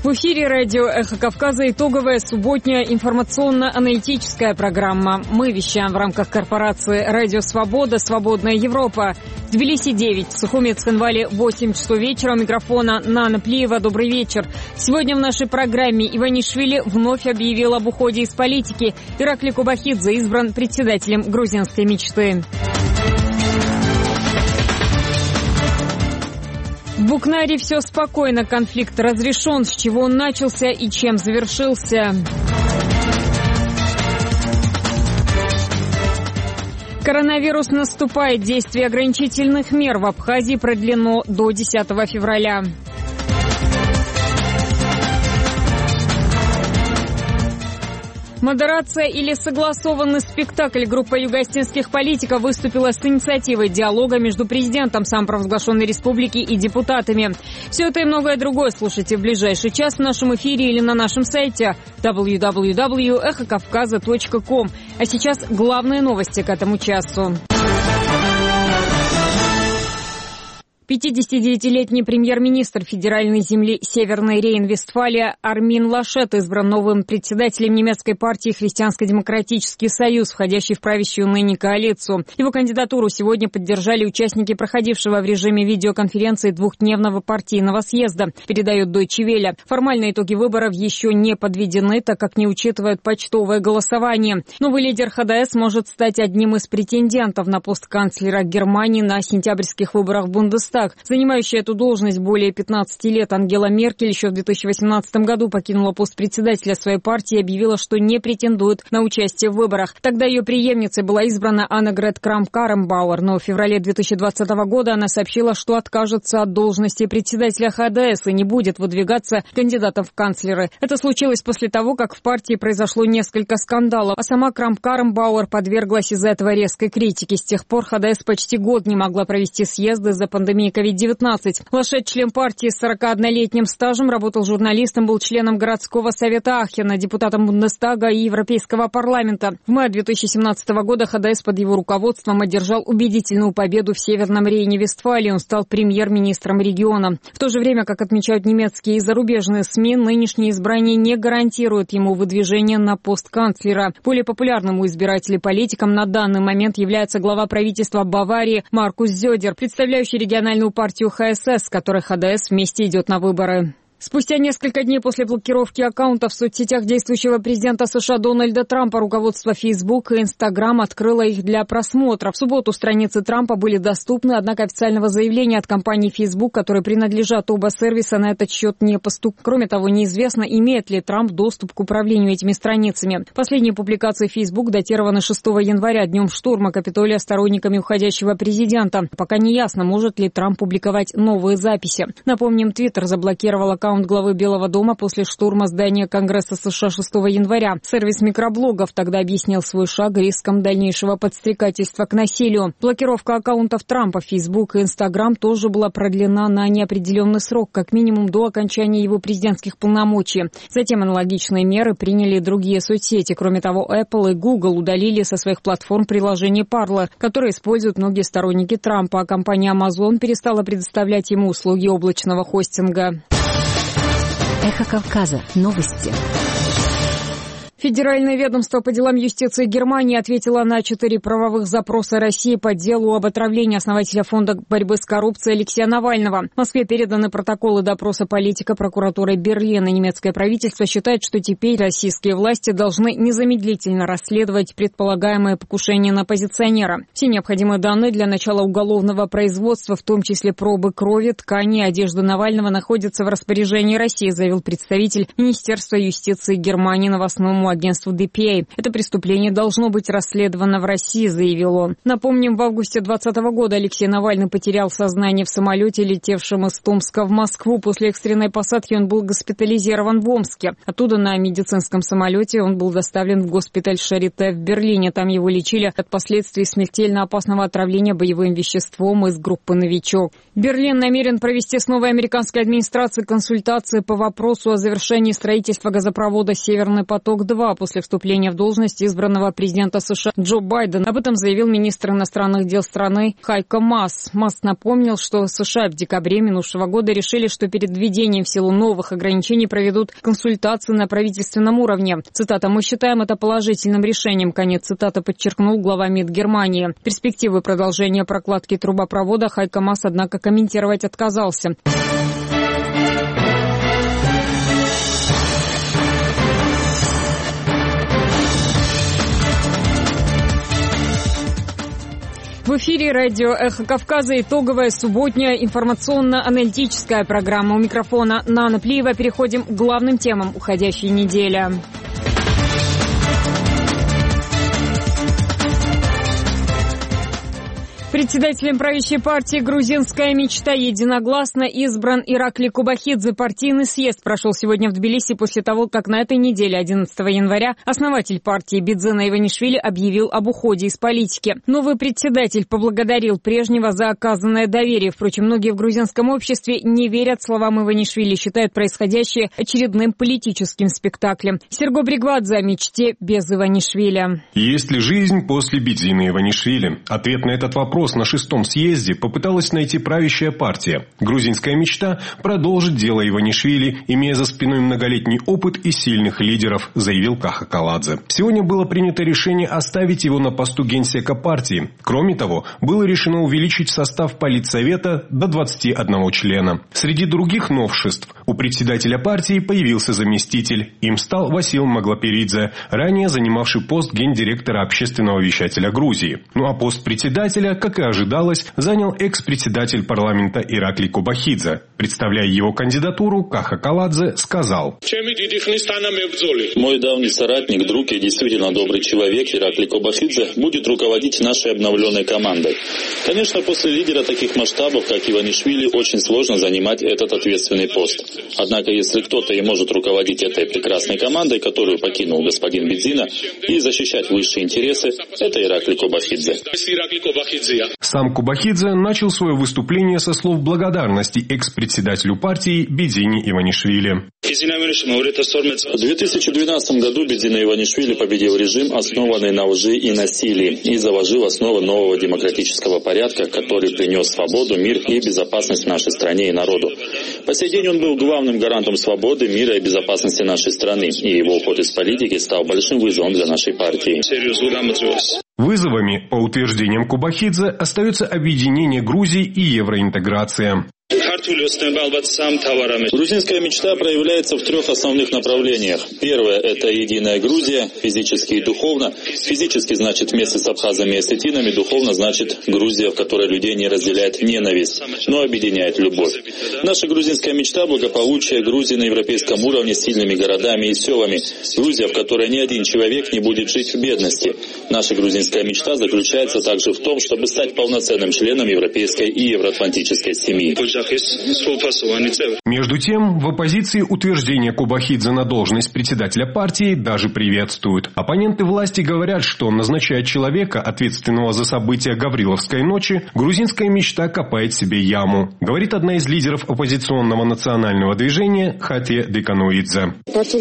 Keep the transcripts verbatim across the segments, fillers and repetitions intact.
В эфире радио «Эхо Кавказа» итоговая субботняя информационно-аналитическая программа. Мы вещаем в рамках корпорации «Радио Свобода», «Свободная Европа». В Тбилиси девять, в Сухуме Цхинвале восемь часов вечера. У микрофона Нана Плиева. Добрый вечер. Сегодня в нашей программе Иванишвили вновь объявил об уходе из политики. Иракли Кубахидзе избран председателем грузинской мечты. В Букнаре все спокойно, конфликт разрешен. С чего он начался и чем завершился? Коронавирус наступает. Действие ограничительных мер в Абхазии продлено до десятого февраля. Модерация или согласованный спектакль. Группа югоостинских политиков выступила с инициативой диалога между президентом самопровозглашенной республики и депутатами. Все это и многое другое слушайте в ближайший час в нашем эфире или на нашем сайте дабл ю дабл ю дабл ю точка эхо кавказа точка ком. А сейчас главные новости к этому часу. пятидесятидевятилетний премьер-министр федеральной земли Северной Рейн-Вестфалия Армин Лашет избран новым председателем немецкой партии «Христианско-демократический союз», входящий в правящую ныне коалицию. Его кандидатуру сегодня поддержали участники проходившего в режиме видеоконференции двухдневного партийного съезда, передает Deutsche Welle. Формальные итоги выборов еще не подведены, так как не учитывают почтовое голосование. Новый лидер ХДС может стать одним из претендентов на пост канцлера Германии на сентябрьских выборах в Бундестаг. Занимающая эту должность более пятнадцати лет Ангела Меркель еще в две тысячи восемнадцатом году покинула пост председателя своей партии и объявила, что не претендует на участие в выборах. Тогда ее преемницей была избрана Аннегрет Крамп-Карренбауэр, но в феврале две тысячи двадцатого года она сообщила, что откажется от должности председателя ХДС и не будет выдвигаться кандидатом в канцлеры. Это случилось после того, как в партии произошло несколько скандалов, а сама Крамп-Карренбауэр подверглась из-за этого резкой критики. С тех пор ХДС почти год не могла провести съезды из-за пандемии ковид девятнадцать. Лашет, член партии с сорокаоднолетним стажем, работал журналистом, был членом городского совета Ахена, депутатом Бундестага и Европейского парламента. В мае две тысячи семнадцатого года ХДС под его руководством одержал убедительную победу в Северном Рейне-Вестфалии. Он стал премьер-министром региона. В то же время, как отмечают немецкие и зарубежные СМИ, нынешнее избрание не гарантирует ему выдвижение на пост канцлера. Более популярным у избирателей политиком на данный момент является глава правительства Баварии Маркус Зёдер, представляющий региональную партию ХСС, с которой ХДС вместе идет на выборы. Спустя несколько дней после блокировки аккаунтов в соцсетях действующего президента США Дональда Трампа руководство Facebook и Instagram открыло их для просмотра. В субботу страницы Трампа были доступны, однако официального заявления от компании Facebook, которой принадлежат оба сервиса, на этот счет не поступило. Кроме того, неизвестно, имеет ли Трамп доступ к управлению этими страницами. Последние публикации Facebook датированы шестого января, днем штурма Капитолия сторонниками уходящего президента. Пока не ясно, может ли Трамп публиковать новые записи. Напомним, Twitter заблокировал аккаунт главы Белого дома после штурма здания Конгресса США шестого января. Сервис микроблогов тогда объяснил свой шаг риском дальнейшего подстрекательства к насилию. Блокировка аккаунтов Трампа, Facebook и Instagram тоже была продлена на неопределенный срок, как минимум до окончания его президентских полномочий. Затем аналогичные меры приняли и другие соцсети. Кроме того, Apple и Google удалили со своих платформ приложение Parler, которое используют многие сторонники Трампа, а компания Amazon перестала предоставлять ему услуги облачного хостинга. Эхо Кавказа. Новости. Федеральное ведомство по делам юстиции Германии ответило на четыре правовых запроса России по делу об отравлении основателя фонда борьбы с коррупцией Алексея Навального. В Москве переданы протоколы допроса политика прокуратурой Берлина. Немецкое правительство считает, что теперь российские власти должны незамедлительно расследовать предполагаемое покушение на оппозиционера. Все необходимые данные для начала уголовного производства, в том числе пробы крови, ткани и одежды Навального, находятся в распоряжении России, заявил представитель Министерства юстиции Германии новостному агентству ди пи эй. Это преступление должно быть расследовано в России, заявил он. Напомним, в августе двадцатого года Алексей Навальный потерял сознание в самолете, летевшем из Томска в Москву. После экстренной посадки он был госпитализирован в Омске. Оттуда на медицинском самолете он был доставлен в госпиталь Шарите в Берлине. Там его лечили от последствий смертельно опасного отравления боевым веществом из группы «Новичок». Берлин намерен провести с новой американской администрацией консультации по вопросу о завершении строительства газопровода «Северный поток-два». два после вступления в должность избранного президента США Джо Байдена. Об этом заявил министр иностранных дел страны Хайко Маас. Маас напомнил, что США в декабре минувшего года решили, что перед введением в силу новых ограничений проведут консультации на правительственном уровне. Цитата: «Мы считаем это положительным решением», конец цитаты, подчеркнул глава МИД Германии. Перспективы продолжения прокладки трубопровода Хайко Маас, однако, комментировать отказался. В эфире радио «Эхо Кавказа» итоговая субботняя информационно-аналитическая программа. У микрофона Нана Плиева. Переходим к главным темам уходящей недели. Председателем правящей партии «Грузинская мечта» единогласно избран Иракли Кобахидзе. Партийный съезд прошел сегодня в Тбилиси после того, как на этой неделе, одиннадцатого января, основатель партии Бидзена Иванишвили объявил об уходе из политики. Новый председатель поблагодарил прежнего за оказанное доверие. Впрочем, многие в грузинском обществе не верят словам Иванишвили, считают происходящее очередным политическим спектаклем. Серго Бригвадзе о мечте без Иванишвили. Есть ли жизнь после Бидзина Иванишвили? Ответ на этот вопрос на шестом съезде попыталась найти правящая партия. Грузинская мечта продолжит дело Иванишвили, имея за спиной многолетний опыт и сильных лидеров, заявил Каха Каладзе. Сегодня было принято решение оставить его на посту генсека партии. Кроме того, было решено увеличить состав политсовета до двадцати одного члена. Среди других новшеств у председателя партии появился заместитель. Им стал Васил Маглаперидзе, ранее занимавший пост гендиректора общественного вещателя Грузии. Ну а пост председателя, как и ожидалось, занял экс-председатель парламента Иракли Кобахидзе. Представляя его кандидатуру, Каха Каладзе сказал: «Мой давний соратник, друг и действительно добрый человек Иракли Кобахидзе будет руководить нашей обновленной командой. Конечно, после лидера таких масштабов, как Иванишвили, очень сложно занимать этот ответственный пост. Однако, если кто-то и может руководить этой прекрасной командой, которую покинул господин Бидзина, и защищать высшие интересы, это Иракли Кобахидзе». Сам Кобахидзе начал свое выступление со слов благодарности экс-председателю партии Бидзине Иванишвили. В две тысячи двенадцатом году Бидзина Иванишвили победил режим, основанный на лжи и насилии, и заложил основы нового демократического порядка, который принес свободу, мир и безопасность нашей стране и народу. По сей день он был главным гарантом свободы, мира и безопасности нашей страны, и его уход из политики стал большим вызовом для нашей партии. Вызовами, по утверждениям Кобахидзе, остается объединение Грузии и евроинтеграция. Грузинская мечта проявляется в трех основных направлениях. Первое – это единая Грузия, физически и духовно. Физически значит вместе с абхазами и осетинами, духовно значит Грузия, в которой людей не разделяет ненависть, но объединяет любовь. Наша грузинская мечта – благополучие Грузии на европейском уровне с сильными городами и селами. Грузия, в которой ни один человек не будет жить в бедности. Наша грузинская мечта заключается также в том, чтобы стать полноценным членом европейской и евроатлантической семьи. Между тем, в оппозиции утверждение Кобахидзе на должность председателя партии даже приветствуют. Оппоненты власти говорят, что, назначая человека, ответственного за события Гавриловской ночи, грузинская мечта копает себе яму, говорит одна из лидеров оппозиционного национального движения Хатия Декануидзе.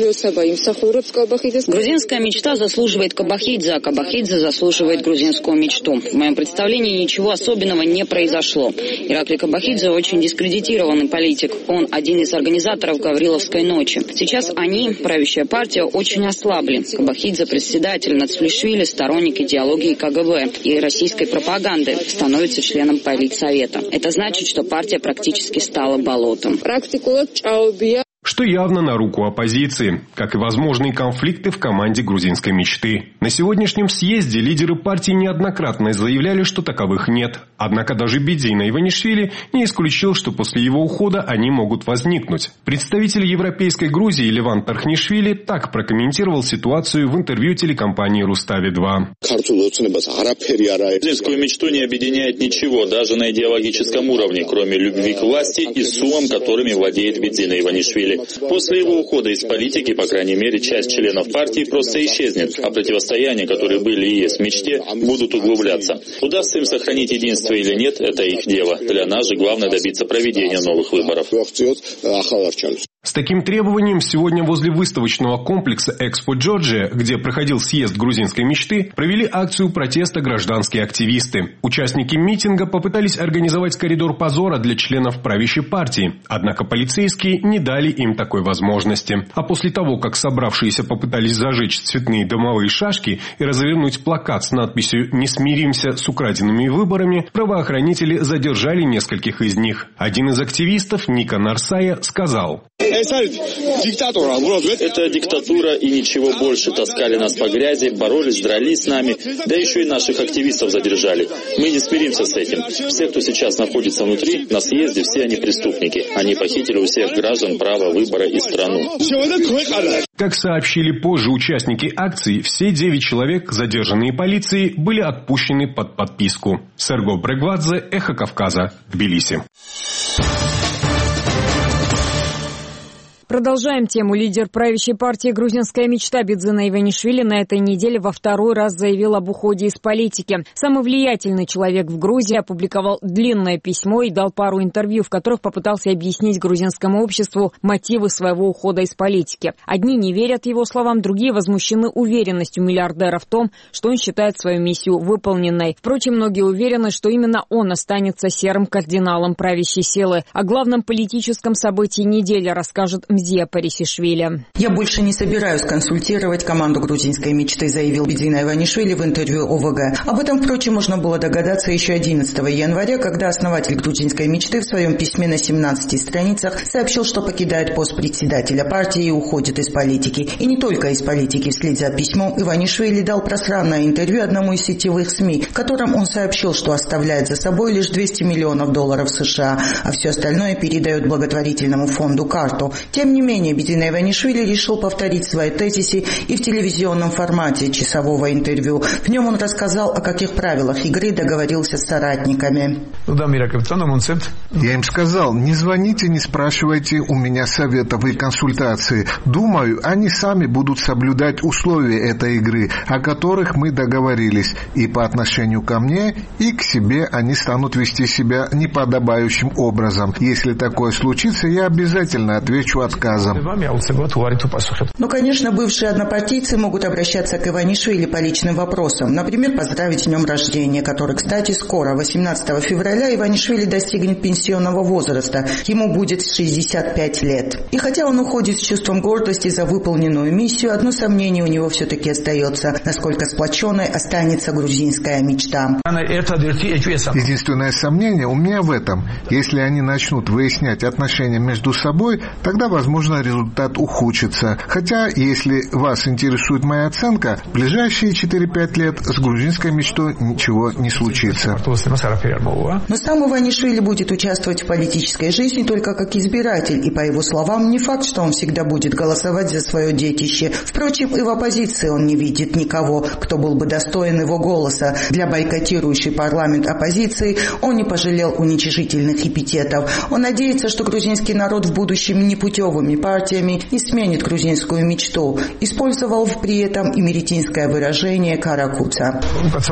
Грузинская мечта заслуживает Кобахидзе, а Кобахидзе заслуживает грузинскую мечту. В моем представлении ничего особенного не произошло. Иракли Кобахидзе очень дискредитированный политик. Он один из организаторов Гавриловской ночи. Сейчас они, правящая партия, очень ослабли. Кобахидзе, председатель, Нацфлишвили, сторонник идеологии КГБ и российской пропаганды, становится членом политсовета. Это значит, что партия практически стала болотом. Что явно на руку оппозиции, как и возможные конфликты в команде грузинской мечты. На сегодняшнем съезде лидеры партии неоднократно заявляли, что таковых нет. Однако даже Бидзина Иванишвили не исключил, что после его ухода они могут возникнуть. Представитель европейской Грузии Леван Тархнишвили так прокомментировал ситуацию в интервью телекомпании Рустави два. Грузинскую мечту не объединяет ничего, даже на идеологическом уровне, кроме любви к власти и суммам, которыми владеет Бидзина Иванишвили. После его ухода из политики, по крайней мере, часть членов партии просто исчезнет, а противостояния, которые были и есть в мечте, будут углубляться. Удастся им сохранить единство или нет, это их дело. Для нас же главное добиться проведения новых выборов. С таким требованием сегодня возле выставочного комплекса «Экспо Джорджия», где проходил съезд грузинской мечты, провели акцию протеста гражданские активисты. Участники митинга попытались организовать коридор позора для членов правящей партии, однако полицейские не дали им такой возможности. А после того, как собравшиеся попытались зажечь цветные дымовые шашки и развернуть плакат с надписью «Не смиримся с украденными выборами», правоохранители задержали нескольких из них. Один из активистов, Ника Нарсая, сказал: Это диктатура и ничего больше. Таскали нас по грязи, боролись, дрались с нами, да еще и наших активистов задержали. Мы не смиримся с этим. Все, кто сейчас находится внутри, на съезде, все они преступники. Они похитили у всех граждан право выбора и страну. Как сообщили позже участники акции, все девять человек, задержанные полицией, были отпущены под подписку. Серго Брегвадзе, Эхо Кавказа, Тбилиси. Продолжаем тему. Лидер правящей партии «Грузинская мечта» Бидзина Иванишвили на этой неделе во второй раз заявил об уходе из политики. Самый влиятельный человек в Грузии опубликовал длинное письмо и дал пару интервью, в которых попытался объяснить грузинскому обществу мотивы своего ухода из политики. Одни не верят его словам, другие возмущены уверенностью миллиардера в том, что он считает свою миссию выполненной. Впрочем, многие уверены, что именно он останется серым кардиналом правящей силы. О главном политическом событии недели расскажет Мзия Парисишвили. «Я больше не собираюсь консультировать команду грузинской мечты», заявил Бидзина Иванишвили в интервью О В Г. Об этом, впрочем, можно было догадаться еще одиннадцатого января, когда основатель грузинской мечты в своем письме на семнадцати страницах сообщил, что покидает пост председателя партии и уходит из политики. И не только из политики. Вслед за письмом Иванишвили дал пространное интервью одному из сетевых СМИ, в котором он сообщил, что оставляет за собой лишь двести миллионов долларов США, а все остальное передает благотворительному фонду «Карту». Тем не менее, Бидзина Иванишвили решил повторить свои тезисы и в телевизионном формате часового интервью. В нем он рассказал, о каких правилах игры договорился с соратниками. Я им сказал: не звоните, не спрашивайте у меня советов и консультаций. Думаю, они сами будут соблюдать условия этой игры, о которых мы договорились. И по отношению ко мне, и к себе они станут вести себя неподобающим образом. Если такое случится, я обязательно отвечу отказом. Но, конечно, бывшие однопартийцы могут обращаться к Иванишвили по личным вопросам. Например, поздравить с днем рождения, который, кстати, скоро, восемнадцатого февраля, Иванишвили достигнет пенсионного возраста. Ему будет шестьдесят пять лет. И хотя он уходит с чувством гордости за выполненную миссию, одно сомнение у него все-таки остается: насколько сплоченной останется грузинская мечта. Единственное сомнение у меня в этом. Если они начнут выяснять отношения между собой, тогда, возможно, результат ухудшится. Хотя, если вас интересует моя оценка, в ближайшие четыре-пять лет с грузинской мечтой ничего не случится. Но сам Иванишвили будет участвовать в политической жизни только как избиратель, и, по его словам, не факт, что он всегда будет голосовать за свое детище. Впрочем, и в оппозиции он не видит никого, кто был бы достоин его голоса. Для бойкотирующей парламент оппозиции он не пожалел уничижительных эпитетов. Он надеется, что грузинский народ в будущем непутевыми партиями не сменит грузинскую мечту. Использовал при этом и меретинское выражение «каракуца».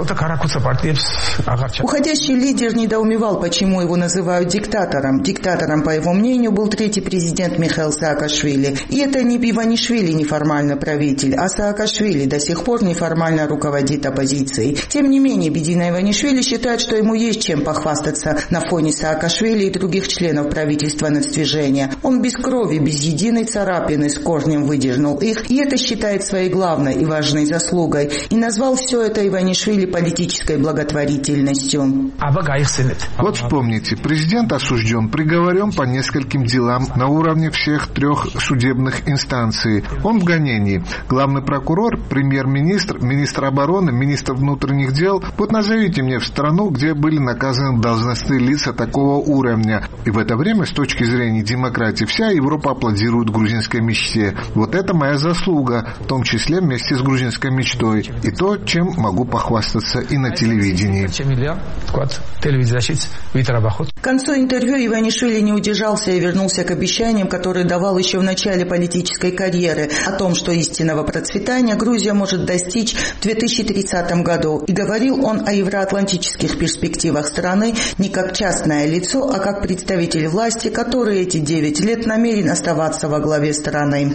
Уходящий лидер недоумевал, почему его называют диктатором. Диктатором, по его мнению, был третий президент Михаил Саакашвили. И это не Иванишвили неформальный правитель, а Саакашвили до сих пор неформально руководит оппозицией. Тем не менее, Бидзина Иванишвили считает, что ему есть чем похвастаться на фоне Саакашвили и других членов правительства нацдвижения. Он без крови, без единой царапины с корнем выдернул их, и это считает своей главной и важной заслугой, и назвал все это Иванишвили политической благотворительностью. Вот вспомните, президент осужден, приговорен по нескольким делам на уровне всех трех судебных инстанций. Он в гонении. Главный прокурор, премьер-министр, министр обороны, министр внутренних дел. Вот назовите мне в страну, где были наказаны должностные лица такого уровня. И в это время, с точки зрения демократии, вся Европа аплодирует грузинской мечте. Вот это моя заслуга, в том числе вместе с грузинской мечтой. И то, чем могу похвастаться и на телевидении. К концу интервью Иванишвили не удержался и вернулся к обещаниям, которые давал еще в начале политической карьеры, о том, что истинного процветания Грузия может достичь в две тысячи тридцатом году. И говорил он о евроатлантических перспективах страны не как частное лицо, а как представитель власти, который эти девять лет намерен оставаться оставаться во главе страны.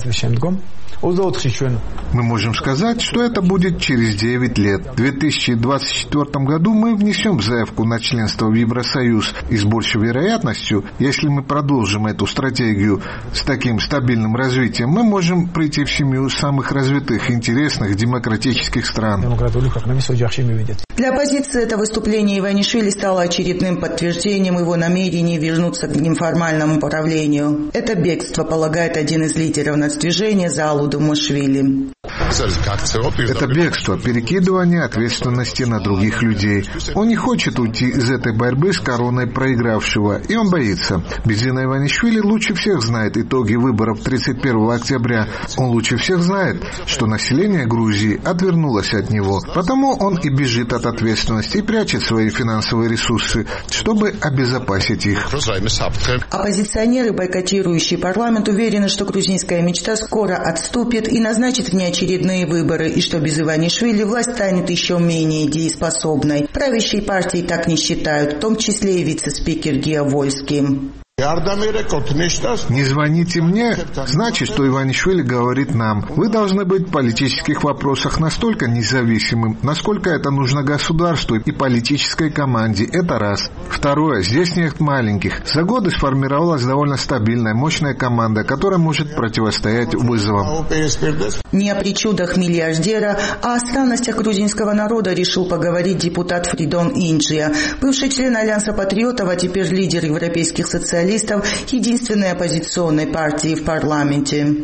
Мы можем сказать, что это будет через девять лет. В две тысячи двадцать четвёртом году мы внесем заявку на членство в Евросоюз. И с большей вероятностью, если мы продолжим эту стратегию с таким стабильным развитием, мы можем прийти в семью самых развитых, интересных, демократических стран. Для оппозиции это выступление Иванишвили стало очередным подтверждением его намерений вернуться к неформальному правлению. Это бегство, полагает один из лидеров нацдвижения Залу Думашвили. Это бегство, перекидывание ответственности на других людей. Он не хочет уйти из этой борьбы с короной проигравшего, и он боится. Бидзина Иванишвили лучше всех знает итоги выборов тридцать первого октября. Он лучше всех знает, что население Грузии отвернулось от него. Потому он и бежит от ответственности и прячет свои финансовые ресурсы, чтобы обезопасить их. Оппозиционеры, бойкотирующие парламент, уверены, что грузинская мечта скоро отступит и назначит внеочередные выборы, и что без Иванишвили власть станет еще менее дееспособной. Правящие партии так не считают, в том числе и вице-спикер Гия Вольский. Не звоните мне, значит, что Иванишвили говорит нам: вы должны быть в политических вопросах настолько независимым, насколько это нужно государству и политической команде. Это раз. Второе. Здесь нет маленьких. За годы сформировалась довольно стабильная, мощная команда, которая может противостоять вызовам. Не о причудах миллиардера, а о странностях грузинского народа решил поговорить депутат Фридон Инджия, бывший член Альянса патриотов, а теперь лидер европейских социалистов, единственной оппозиционной партии в парламенте.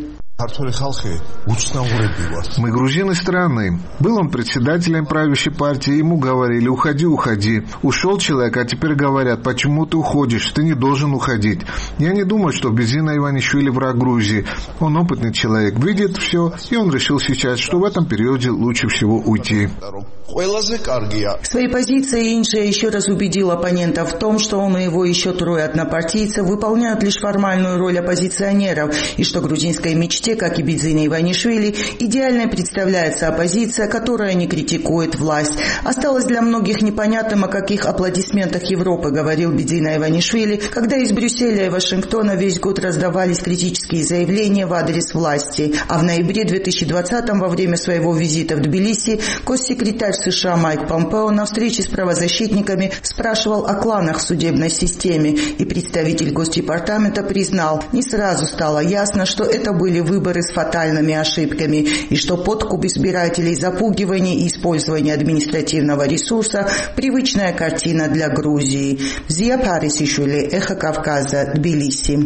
Мы грузины страны. Был он председателем правящей партии, ему говорили: уходи, уходи. Ушел человек, а теперь говорят: почему ты уходишь, ты не должен уходить. Я не думаю, что Бидзина Иванишвили враг Грузии. Он опытный человек, видит все, и он решил сейчас, что в этом периоде лучше всего уйти. В своей позиции Инджия еще раз убедил оппонентов в том, что он и его еще трое однопартийцев выполняют лишь формальную роль оппозиционеров, и что грузинской мечте, как и Бидзине Иванишвили, идеально представляется оппозиция, которая не критикует власть. Осталось для многих непонятным, о каких аплодисментах Европы говорил Бидзина Иванишвили, когда из Брюсселя и Вашингтона весь год раздавались критические заявления в адрес власти. А в ноябре две тысячи двадцатом, во время своего визита в Тбилиси, госсекретарь США Майк Помпео на встрече с правозащитниками спрашивал о кланах в судебной системе, и представитель Госдепартамента признал: не сразу стало ясно, что это были выборы с фатальными ошибками, и что подкуп избирателей, запугивание и использование административного ресурса – привычная картина для Грузии. Зия Парисишвили, Эхо Кавказа, Тбилиси.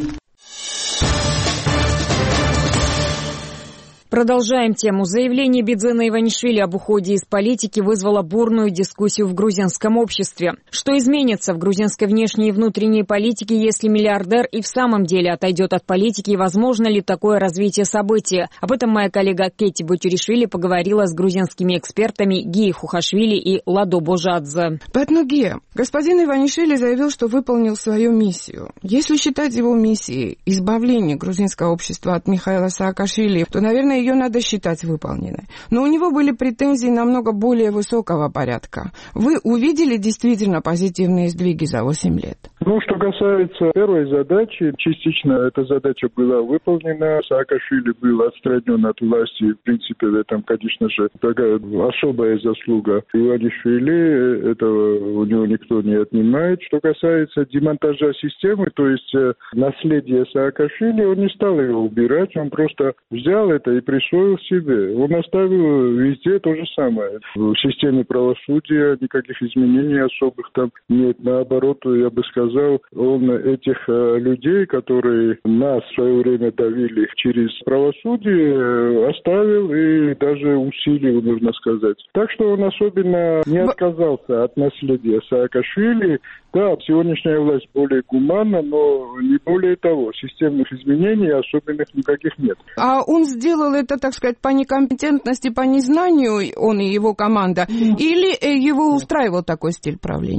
Продолжаем тему. Заявление Бидзина Иванишвили об уходе из политики вызвало бурную дискуссию в грузинском обществе. Что изменится в грузинской внешней и внутренней политике, если миллиардер и в самом деле отойдет от политики, и возможно ли такое развитие событий? Об этом моя коллега Кетти Бутюришвили поговорила с грузинскими экспертами Гией Хухашвили и Ладо Божадзе. Поэтому, Гия, господин Иванишвили заявил, что выполнил свою миссию. Если считать его миссией избавление грузинского общества от Михаила Саакашвили, то, наверное, ее надо считать выполненной. Но у него были претензии намного более высокого порядка. Вы увидели действительно позитивные сдвиги за восемь лет? Ну, что касается первой задачи, частично эта задача была выполнена. Саакашвили был отстранен от власти. В принципе, в этом, конечно же, такая особая заслуга Иванишвили. Этого у него никто не отнимает. Что касается демонтажа системы, то есть наследие Саакашвили, он не стал его убирать. Он просто взял это и присвоил себе. Он оставил везде то же самое. В системе правосудия никаких изменений особых там нет. Наоборот, я бы сказал, он этих людей, которые нас в свое время давили через правосудие, оставил и даже усилил, нужно сказать. Так что он особенно не отказался от наследия Саакашвили. Да, сегодняшняя власть более гуманна, но не более того. Системных изменений особенных никаких нет. А он сделал это, так сказать, по некомпетентности, по незнанию, он и его команда, или его устраивал такой стиль правления?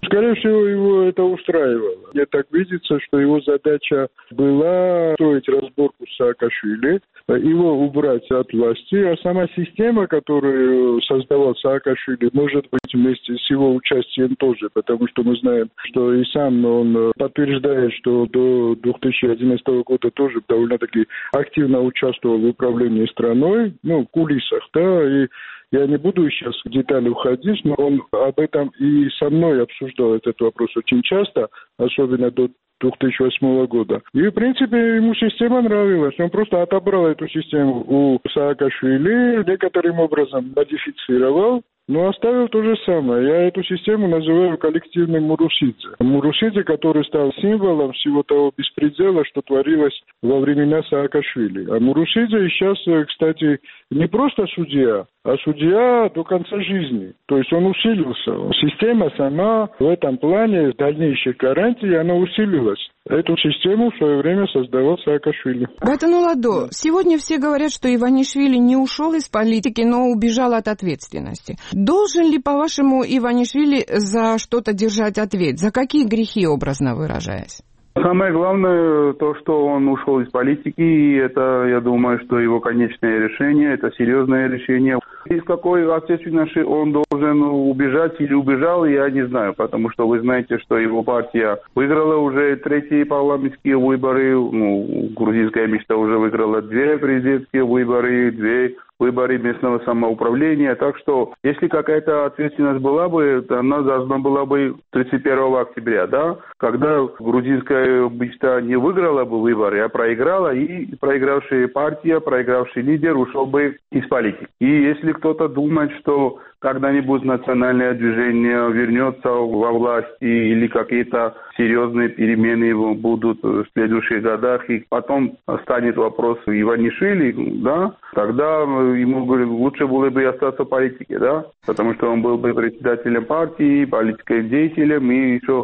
Скорее всего, его это устраивало. Мне так видится, что его задача была строить разборку с Саакашвили, его убрать от власти, а сама система, которую создавал Саакашвили, может быть, вместе с его участием тоже, потому что мы знаем, что и сам он подтверждает, что до две тысячи одиннадцатого года тоже довольно-таки активно участвовал в управлении страной, ну, в кулисах, да, и я не буду сейчас в детали уходить, но он об этом и со мной обсуждал этот вопрос очень часто, особенно до две тысячи восьмого года. И, в принципе, ему система нравилась. Он просто отобрал эту систему у Саакашвили, некоторым образом модифицировал, но оставил то же самое. Я эту систему называю коллективным Мурусидзе. Мурусидзе, который стал символом всего того беспредела, что творилось во времена Саакашвили. А Мурусидзе сейчас, кстати, не просто судья, а судья до конца жизни. То есть он усилился. Система сама в этом плане, дальнейших гарантий, она усилилась. Эту систему в свое время создавал Саакашвили. Батануладо, сегодня все говорят, что Иванишвили не ушел из политики, но убежал от ответственности. Должен ли, по-вашему, Иванишвили за что-то держать ответ? За какие грехи, образно выражаясь? Самое главное, то, что он ушел из политики, и это, я думаю, что его конечное решение, это серьезное решение. Из какой ответственности он должен убежать или убежал, я не знаю, потому что вы знаете, что его партия выиграла уже третьи парламентские выборы, ну, грузинская мечта уже выиграла две президентские выборы, две выборы местного самоуправления. Так что, если какая-то ответственность была бы, то она должна была бы тридцать первого октября, да, когда грузинская мечта не выиграла бы выборы, а проиграла, и проигравшая партия, проигравший лидер ушел бы из политики. И если кто-то думает, что когда-нибудь национальное движение вернется во власти или какие-то серьезные перемены будут в следующих годах, и потом станет вопрос Иванишвили, да, тогда ему лучше было бы остаться в политике, да, потому что он был бы председателем партии, политическим деятелем, и еще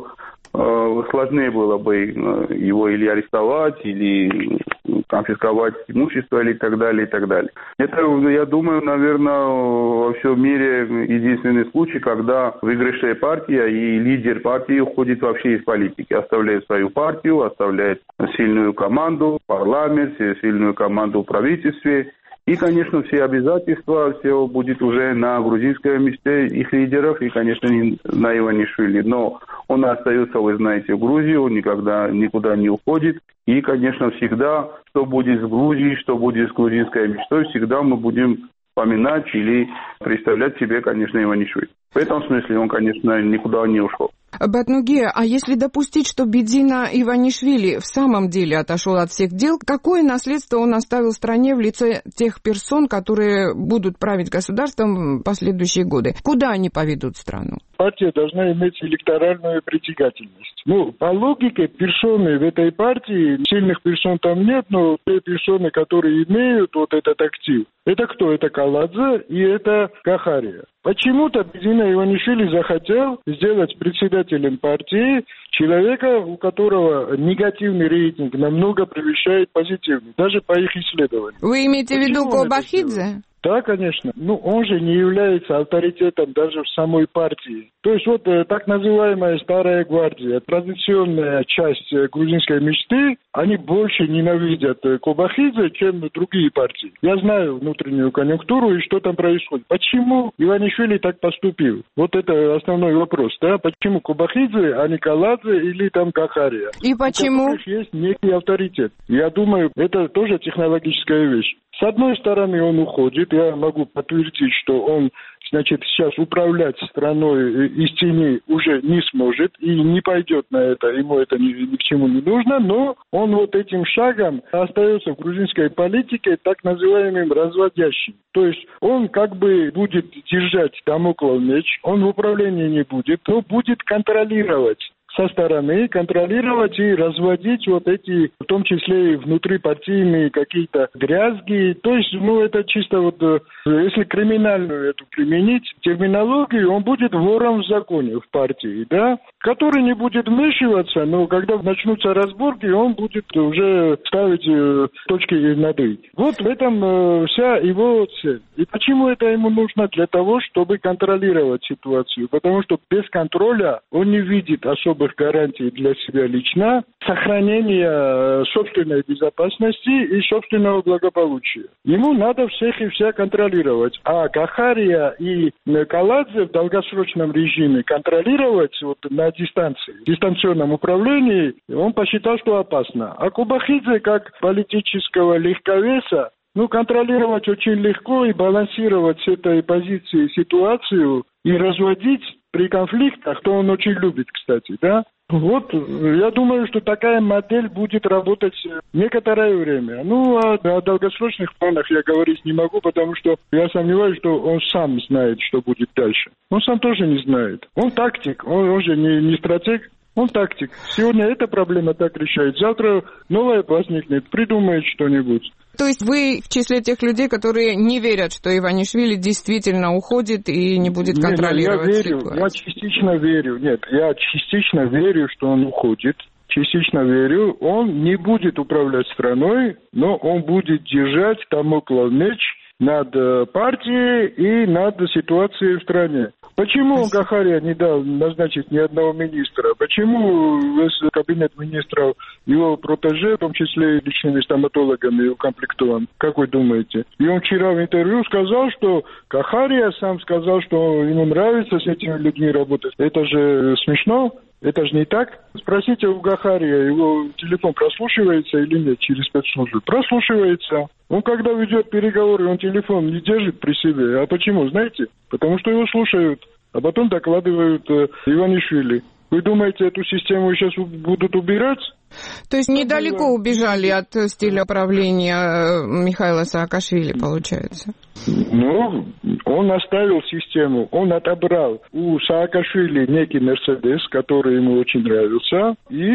э, сложнее было бы его или арестовать, или конфисковать имущество, или так далее, и так далее. Это, я думаю, наверное, во всем мире единственный случай, когда выигравшая партия и лидер партии уходит вообще из политики, оставляет свою партию, оставляет сильную команду, парламент, сильную команду в правительстве. И, конечно, все обязательства, все будет уже на грузинской мечте их лидеров и, конечно, не на Иванишвили. Но он остается, вы знаете, в Грузии, он никогда никуда не уходит. И, конечно, всегда, что будет с Грузией, что будет с грузинской мечтой, всегда мы будем вспоминать или представлять себе, конечно, Иванишвили. В этом смысле он, конечно, никуда не ушел. Батнуге, а если допустить, что Бидзина Иванишвили в самом деле отошел от всех дел, какое наследство он оставил стране в лице тех персон, которые будут править государством в последующие годы? Куда они поведут страну? Партия должна иметь электоральную притягательность. Ну, по логике, персоны в этой партии, сильных персон там нет, но те персоны, которые имеют вот этот актив, это кто? Это Каладзе и это Кахария. Почему-то Бидзина Иванишвили захотел сделать председателем партии человека, у которого негативный рейтинг намного превышает позитивный, даже по их исследованиям. Вы имеете в виду Кобахидзе? Да, конечно. Ну, он же не является авторитетом даже в самой партии. То есть вот э, так называемая старая гвардия, традиционная часть э, грузинской мечты, они больше ненавидят э, Кобахидзе, чем другие партии. Я знаю внутреннюю конъюнктуру и что там происходит. Почему Иванишвили так поступил? Вот это основной вопрос, да? Почему Кобахидзе, а не Каладзе или там Кахария? И почему? У которых есть некий авторитет. Я думаю, это тоже технологическая вещь. С одной стороны, он уходит. Я могу подтвердить, что он, значит, сейчас управлять страной из тени уже не сможет и не пойдет на это. Ему это ни, ни к чему не нужно. Но он вот этим шагом остается в грузинской политике так называемым разводящим. То есть он как бы будет держать дамоклов меч, он в управлении не будет, но будет контролировать со стороны, контролировать и разводить вот эти, в том числе и внутрипартийные какие-то дрязги. То есть, ну, это чисто вот, если криминальную эту применить терминологию, он будет вором в законе в партии, да? который не будет вмешиваться, но когда начнутся разборки, он будет уже ставить э, точки над «и». Вот в этом э, вся его цель. И почему это ему нужно? Для того, чтобы контролировать ситуацию. Потому что без контроля он не видит особых гарантий для себя лично сохранения собственной безопасности и собственного благополучия. Ему надо всех и вся контролировать. А Кахария и Каладзе в долгосрочном режиме контролировать вот на дистанции, в дистанционном управлении, он посчитал, что опасно. А Кубахидзе как политического легковеса, ну, контролировать очень легко и балансировать с этой позиции ситуацию и разводить при конфликтах, то он очень любит, кстати, да? Вот, я думаю, что такая модель будет работать некоторое время. Ну, а о долгосрочных планах я говорить не могу, потому что я сомневаюсь, что он сам знает, что будет дальше. Он сам тоже не знает. Он тактик, он, он же не, не стратег. Он тактик. Сегодня эта проблема так решает, завтра новая возникнет, придумает что-нибудь. То есть вы в числе тех людей, которые не верят, что Иванишвили действительно уходит и не будет контролировать Нет, я верю, ситуацию? Я частично верю. Нет, я частично верю, что он уходит. Частично верю. Он не будет управлять страной, но он будет держать дамоклов меч над партией и над ситуацией в стране. Почему Кахария не дал назначить ни одного министра? Почему весь кабинет министров, его протеже, в том числе и личными стоматологами, укомплектован? Как вы думаете? И он вчера в интервью сказал, что Кахария сам сказал, что ему нравится с этими людьми работать. Это же смешно? Это же не так. Спросите у Кахария, его телефон прослушивается или нет через спецслужбы? Прослушивается. Он когда ведет переговоры, он телефон не держит при себе. А почему, знаете? Потому что его слушают, а потом докладывают э, Иванишвили. Вы думаете, эту систему сейчас будут убирать? То есть недалеко убежали от стиля управления Михаила Саакашвили, получается? Ну, он оставил систему, он отобрал у Саакашвили некий Мерседес, который ему очень нравился,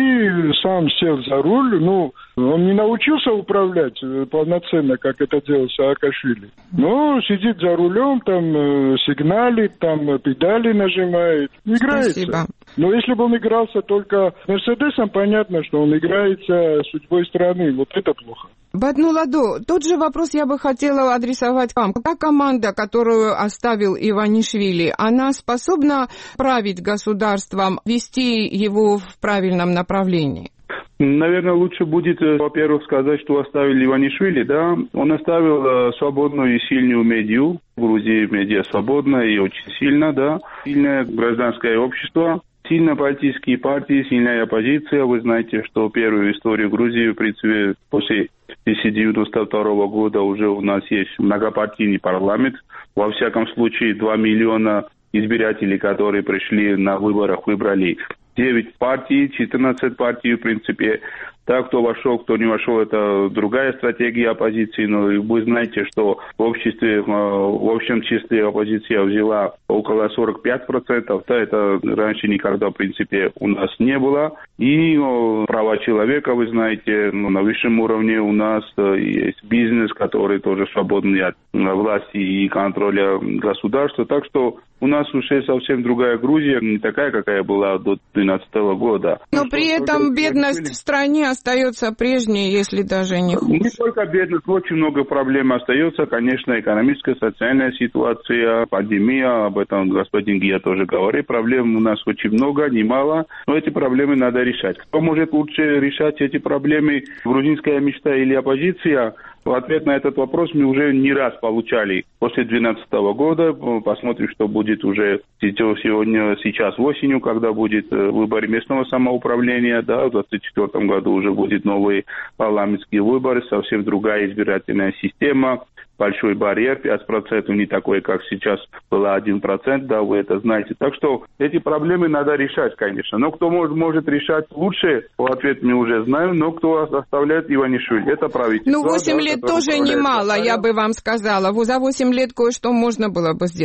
и сам сел за руль. Ну, он не научился управлять полноценно, как это делал Саакашвили. Но сидит за рулем, там сигналит, там педали нажимает, играется. Спасибо. Но если бы он игрался только с Мерседесом, понятно, что он играется судьбой страны. Вот это плохо. Баднуладо, тот же вопрос я бы хотела адресовать вам. Та команда, которую оставил Иванишвили, она способна править государством, вести его в правильном направлении? Наверное, лучше будет, во-первых, сказать, что оставили Иванишвили, да. Он оставил э, свободную и сильную медиа. В Грузии медиа свободная и очень сильно, да. Сильное гражданское общество. Сильно политические партии, сильная оппозиция. Вы знаете, что первую историю Грузии, в принципе, после тысяча девятьсот девяносто второго года уже у нас есть многопартийный парламент. Во всяком случае, два миллиона избирателей, которые пришли на выборах, выбрали девять партий, четырнадцать партий, в принципе. Так, кто вошел, кто не вошел, это другая стратегия оппозиции. Но вы знаете, что в обществе, в общем числе оппозиция взяла около сорок пять процентов. Да, это раньше никогда, в принципе, у нас не было. И права человека, вы знаете, на высшем уровне у нас есть бизнес, который тоже свободный от власти и контроля государства. Так что у нас уже совсем другая Грузия, не такая, какая была до две тысячи двенадцатого года. Но при этом бедность в стране остается прежней, если даже не хуже. Не только бедность, очень много проблем остается. Конечно, экономическая, социальная ситуация, пандемия, об этом господин Гия тоже говорит. Проблем у нас очень много, немало, но эти проблемы надо решать. Кто может лучше решать эти проблемы, грузинская мечта или оппозиция? В ответ на этот вопрос мы уже не раз получали после две тысячи двенадцатого года. Посмотрим, что будет уже сегодня, сейчас осенью, когда будет выборы местного самоуправления. Да, в двадцать четвёртом году уже будет новые парламентские выборы, совсем другая избирательная система. Большой барьер, пять процентов, не такой, как сейчас было один процент, да, вы это знаете. Так что эти проблемы надо решать, конечно. Но кто может, может решать лучше, в ответ мы уже знаем, но кто оставляет Иванишвили, это правительство. Ну, восемь да, лет тоже немало, я бы вам сказала. За восемь лет кое-что можно было бы сделать.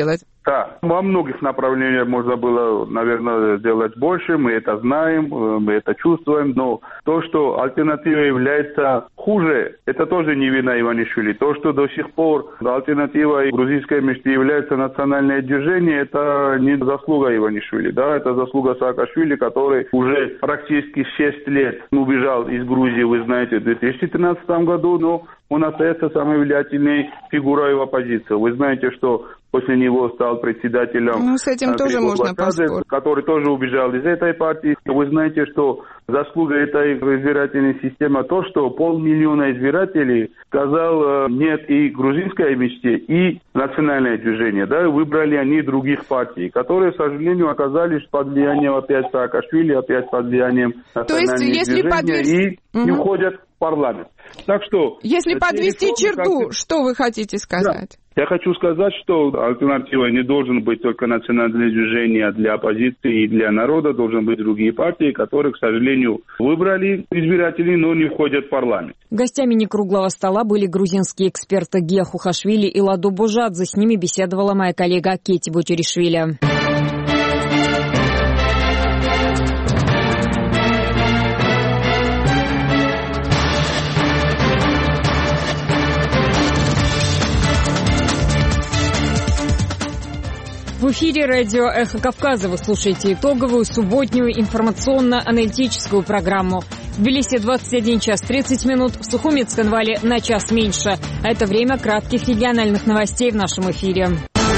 Да, во многих направлениях можно было, наверное, сделать больше, мы это знаем, мы это чувствуем, но то, что альтернатива является хуже, это тоже не вина Иванишвили. То, что до сих пор альтернатива грузинской мечты является национальное движение, это не заслуга Иванишвили, да, это заслуга Саакашвили, который уже практически шесть лет убежал из Грузии, вы знаете, в две тысячи тринадцатом году, но он остается самой влиятельной фигурой в оппозиции. Вы знаете, что после него стал председателем... Ну, с этим тоже можно поспорить. Который тоже убежал из этой партии. Вы знаете, что заслуга этой избирательной системы то, что полмиллиона избирателей сказал нет и грузинской мечте, и национальное движение. Да, выбрали они других партий, которые, к сожалению, оказались под влиянием опять Саакашвили, опять под влиянием национального движения подверс... и угу. не уходят в парламент. Так что... Если подвести черту, как... что вы хотите сказать? Да. Я хочу сказать, что альтернативой не должен быть только национальное движение для оппозиции и для народа, должны быть другие партии, которые, к сожалению, выбрали избиратели, но не входят в парламент. Гостями некруглого стола были грузинские эксперты Гия Хухашвили и Ладо Божадзе. С ними беседовала моя коллега Кети Бочеришвили. В эфире радио «Эхо Кавказа». Вы слушаете итоговую субботнюю информационно-аналитическую программу. В Тбилиси двадцать один час тридцать минут, в Сухуми и Цхинвале на час меньше. А это время кратких региональных новостей в нашем эфире.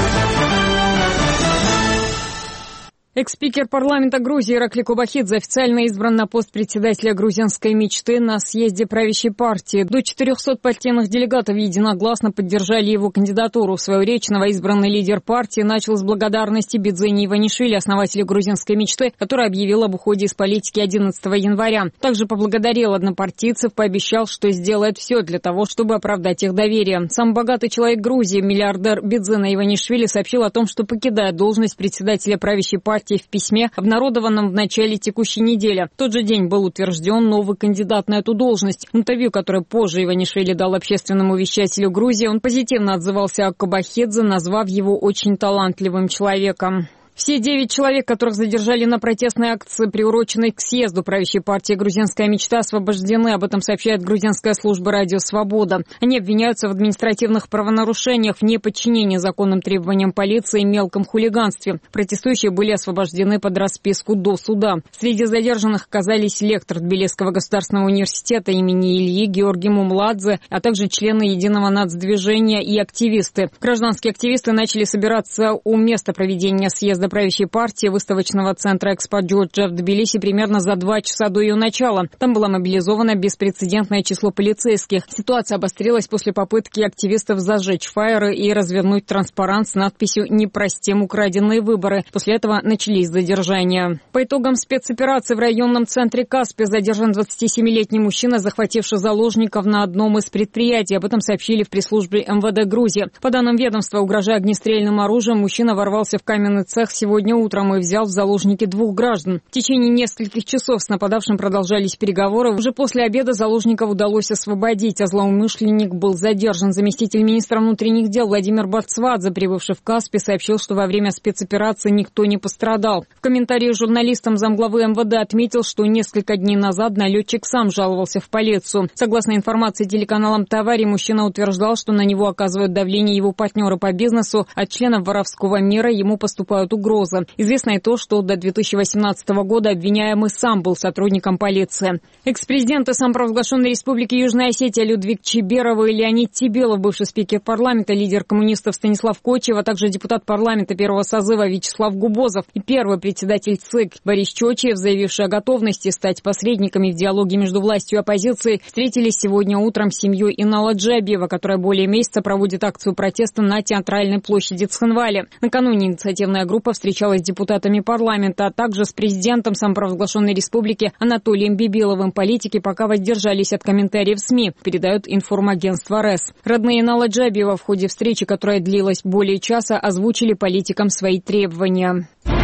Экс-спикер парламента Грузии Иракли Кобахидзе официально избран на пост председателя грузинской мечты на съезде правящей партии. До четырехсот партийных делегатов единогласно поддержали его кандидатуру. Свою речь новоизбранный лидер партии начал с благодарности Бидзени Иванишвили, основателя грузинской мечты, который объявил об уходе из политики одиннадцатого января. Также поблагодарил однопартийцев, пообещал, что сделает все для того, чтобы оправдать их доверие. Самый богатый человек Грузии, миллиардер Бидзена Иванишвили, сообщил о том, что покидает должность председателя правящей партии в письме, обнародованном в начале текущей недели. В тот же день был утвержден новый кандидат на эту должность. В интервью, которое позже Иванишвили дал общественному вещателю Грузии, он позитивно отзывался о Кобахидзе, назвав его очень талантливым человеком. Все девять человек, которых задержали на протестной акции, приуроченной к съезду правящей партии «Грузинская мечта», освобождены. Об этом сообщает грузинская служба «Радио Свобода». Они обвиняются в административных правонарушениях, в неподчинении законным требованиям полиции и мелком хулиганстве. Протестующие были освобождены под расписку до суда. Среди задержанных оказались лектор Тбилисского государственного университета имени Ильи Георгий Мумладзе, а также члены Единого нацдвижения и активисты. Гражданские активисты начали собираться у места проведения съезда правящей партии выставочного центра «Экспо Джорджа» в Тбилиси примерно за два часа до ее начала. Там было мобилизовано беспрецедентное число полицейских. Ситуация обострилась после попытки активистов зажечь фаеры и развернуть транспарант с надписью «Не простим украденные выборы». После этого начались задержания. По итогам спецоперации в районном центре Каспи задержан двадцатисемилетний мужчина, захвативший заложников на одном из предприятий. Об этом сообщили в пресс-службе эм вэ дэ Грузии. По данным ведомства, угрожая огнестрельным оружием, мужчина ворвался в каменный цех сегодня утром и взял в заложники двух граждан. В течение нескольких часов с нападавшим продолжались переговоры. Уже после обеда заложников удалось освободить, а злоумышленник был задержан. Заместитель министра внутренних дел Владимир Барцвадзе, прибывший в Каспи, сообщил, что во время спецоперации никто не пострадал. В комментарии журналистам замглавы эм вэ дэ отметил, что несколько дней назад налетчик сам жаловался в полицию. Согласно информации телеканалам «Тавари», мужчина утверждал, что на него оказывают давление его партнеры по бизнесу, от членов воровского мира ему поступают угрозы. Известно и то, что до две тысячи восемнадцатого года обвиняемый сам был сотрудником полиции. Экс-президенты самопровозглашенной республики Южная Осетия Людвиг Чиберов и Леонид Тибелов, бывший спикер парламента, лидер коммунистов Станислав Кочев, а также депутат парламента первого созыва Вячеслав Губозов и первый председатель ЦИК Борис Чочиев, заявивший о готовности стать посредниками в диалоге между властью и оппозицией, встретились сегодня утром с семьей Инала Джабиева, которая более месяца проводит акцию протеста на театральной площади Цхинвале. Накануне инициативная группа встречалась с депутатами парламента, а также с президентом самопровозглашенной республики Анатолием Бибиловым. Политики пока воздержались от комментариев СМИ, передает информагентство РЭС. Родные Инала Джабиева в ходе встречи, которая длилась более часа, озвучили политикам свои требования.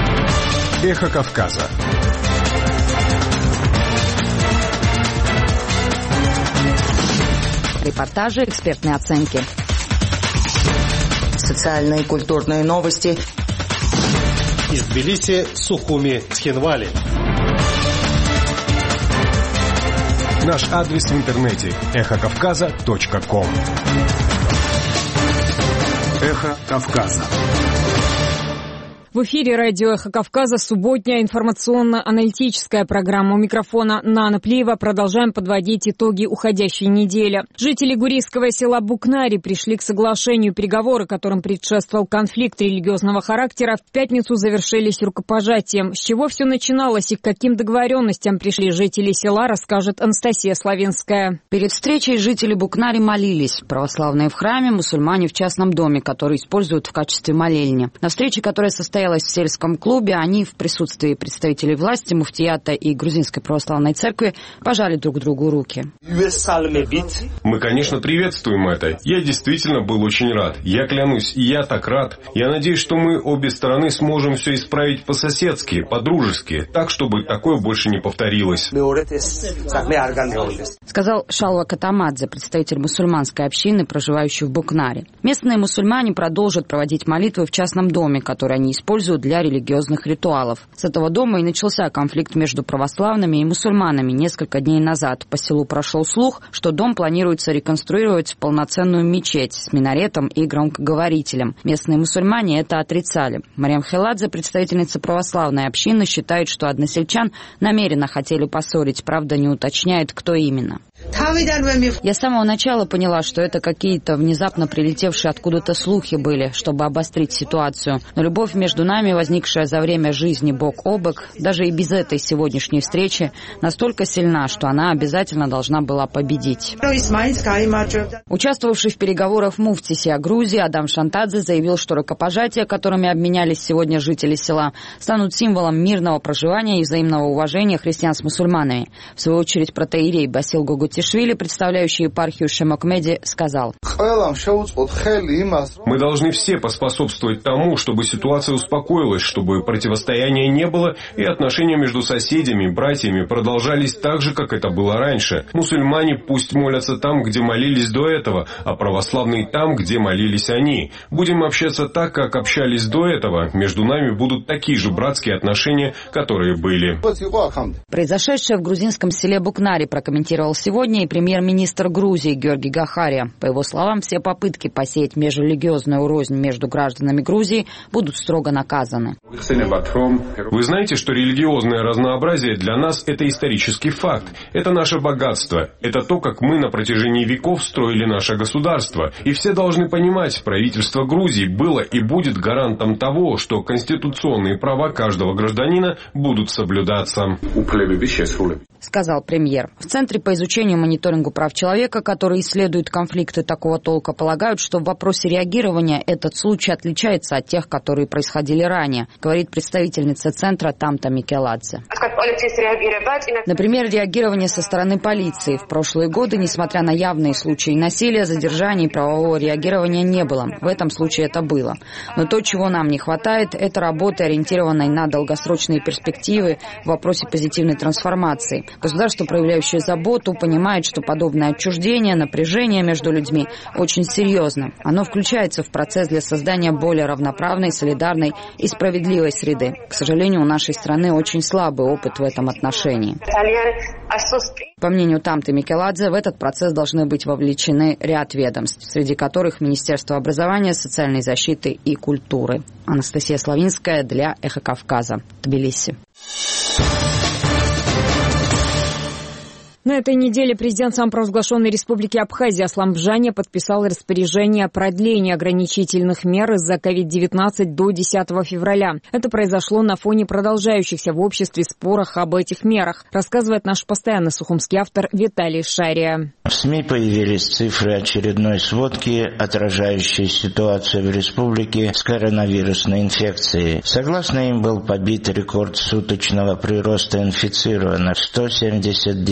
Эхо Кавказа. Репортажи, экспертные оценки. Социальные и культурные новости. Из Тбилиси, Сухуми, Цхинвали. Наш адрес в интернете эхо кавказа точка ком. Эхо Кавказа. В эфире радио «Эхо Кавказа» субботняя информационно-аналитическая программа. У микрофона Нана Плиева. Продолжаем подводить итоги уходящей недели. Жители гурийского села Букнари пришли к соглашению. Переговоры, которым предшествовал конфликт религиозного характера, в пятницу завершились рукопожатием. С чего все начиналось и к каким договоренностям пришли жители села, расскажет Анастасия Славинская. Перед встречей жители Букнари молились. Православные в храме, мусульмане в частном доме, который используют в качестве молельни. На встрече, которая состоялась в сельском клубе, они в присутствии представителей власти, муфтията и Грузинской православной церкви пожали друг другу руки. Мы, конечно, приветствуем это. Я действительно был очень рад. Я клянусь, я так рад. Я надеюсь, что мы обе стороны сможем все исправить по-соседски, по-дружески, так, чтобы такое больше не повторилось. Сказал Шалва Катамадзе, представитель мусульманской общины, проживающей в Букнаре. Местные мусульмане продолжат проводить молитвы в частном доме, который они используют для религиозных ритуалов. С этого дома и начался конфликт между православными и мусульманами несколько дней назад. По селу прошел слух, что дом планируется реконструировать в полноценную мечеть с минаретом и громкоговорителем. Местные мусульмане это отрицали. Мариам Хеладзе, представительница православной общины, считает, что односельчан намеренно хотели поссорить, правда не уточняет, кто именно. Я с самого начала поняла, что это какие-то внезапно прилетевшие откуда-то слухи были, чтобы обострить ситуацию. Но любовь между нами, возникшая за время жизни бок о бок, даже и без этой сегодняшней встречи, настолько сильна, что она обязательно должна была победить. Участвовавший в переговорах муфти сия Грузии Адам Шантадзе заявил, что рукопожатия, которыми обменялись сегодня жители села, станут символом мирного проживания и взаимного уважения христиан с мусульманами. В свою очередь протоиерей Басил Гугутишвили, представляющий епархию Шемокмеди, сказал: «Мы должны все поспособствовать тому, чтобы ситуация успокоилась, чтобы противостояния не было и отношения между соседями, братьями продолжались так же, как это было раньше. Мусульмане пусть молятся там, где молились до этого, а православные там, где молились они. Будем общаться так, как общались до этого. Между нами будут такие же братские отношения, которые были». Произошедшее в грузинском селе Букнари прокомментировал сегодня и премьер-министр Грузии Георгий Гахария. По его словам, все попытки посеять межрелигиозную рознь между гражданами Грузии будут строго наказаны. Вы знаете, что религиозное разнообразие для нас – это исторический факт. Это наше богатство. Это то, как мы на протяжении веков строили наше государство. И все должны понимать, правительство Грузии было и будет гарантом того, что конституционные права каждого гражданина будут соблюдаться. Сказал премьер. В Центре по изучению и мониторингу прав человека, который исследует конфликты такого толка, полагают, что в вопросе реагирования этот случай отличается от тех, которые происходили ранее, говорит представительница Центра Тамта Микеладзе. Например, реагирование со стороны полиции. В прошлые годы, несмотря на явные случаи насилия, задержаний и правового реагирования не было. В этом случае это было. Но то, чего нам не хватает, это работы, ориентированной на долгосрочные перспективы в вопросе позитивной трансформации. Государство, проявляющее заботу, понимает, что подобное отчуждение, напряжение между людьми очень серьезно. Оно включается в процесс для создания более равноправной, солидарной и справедливой среды. К сожалению, у нашей страны очень слабый опыт в этом отношении. По мнению Тамты Микеладзе, в этот процесс должны быть вовлечены ряд ведомств, среди которых Министерство образования, социальной защиты и культуры. Анастасия Славинская для «Эхо Кавказа», Тбилиси. На этой неделе президент самопровозглашенной республики Абхазия Аслан Бжаня подписал распоряжение о продлении ограничительных мер из-за ковид девятнадцать до десятого февраля. Это произошло на фоне продолжающихся в обществе споров об этих мерах, рассказывает наш постоянный сухумский автор Виталий Шария. В СМИ появились цифры очередной сводки, отражающие ситуацию в республике с коронавирусной инфекцией. Согласно им, был побит рекорд суточного прироста инфицированных – сто семьдесят девять человек.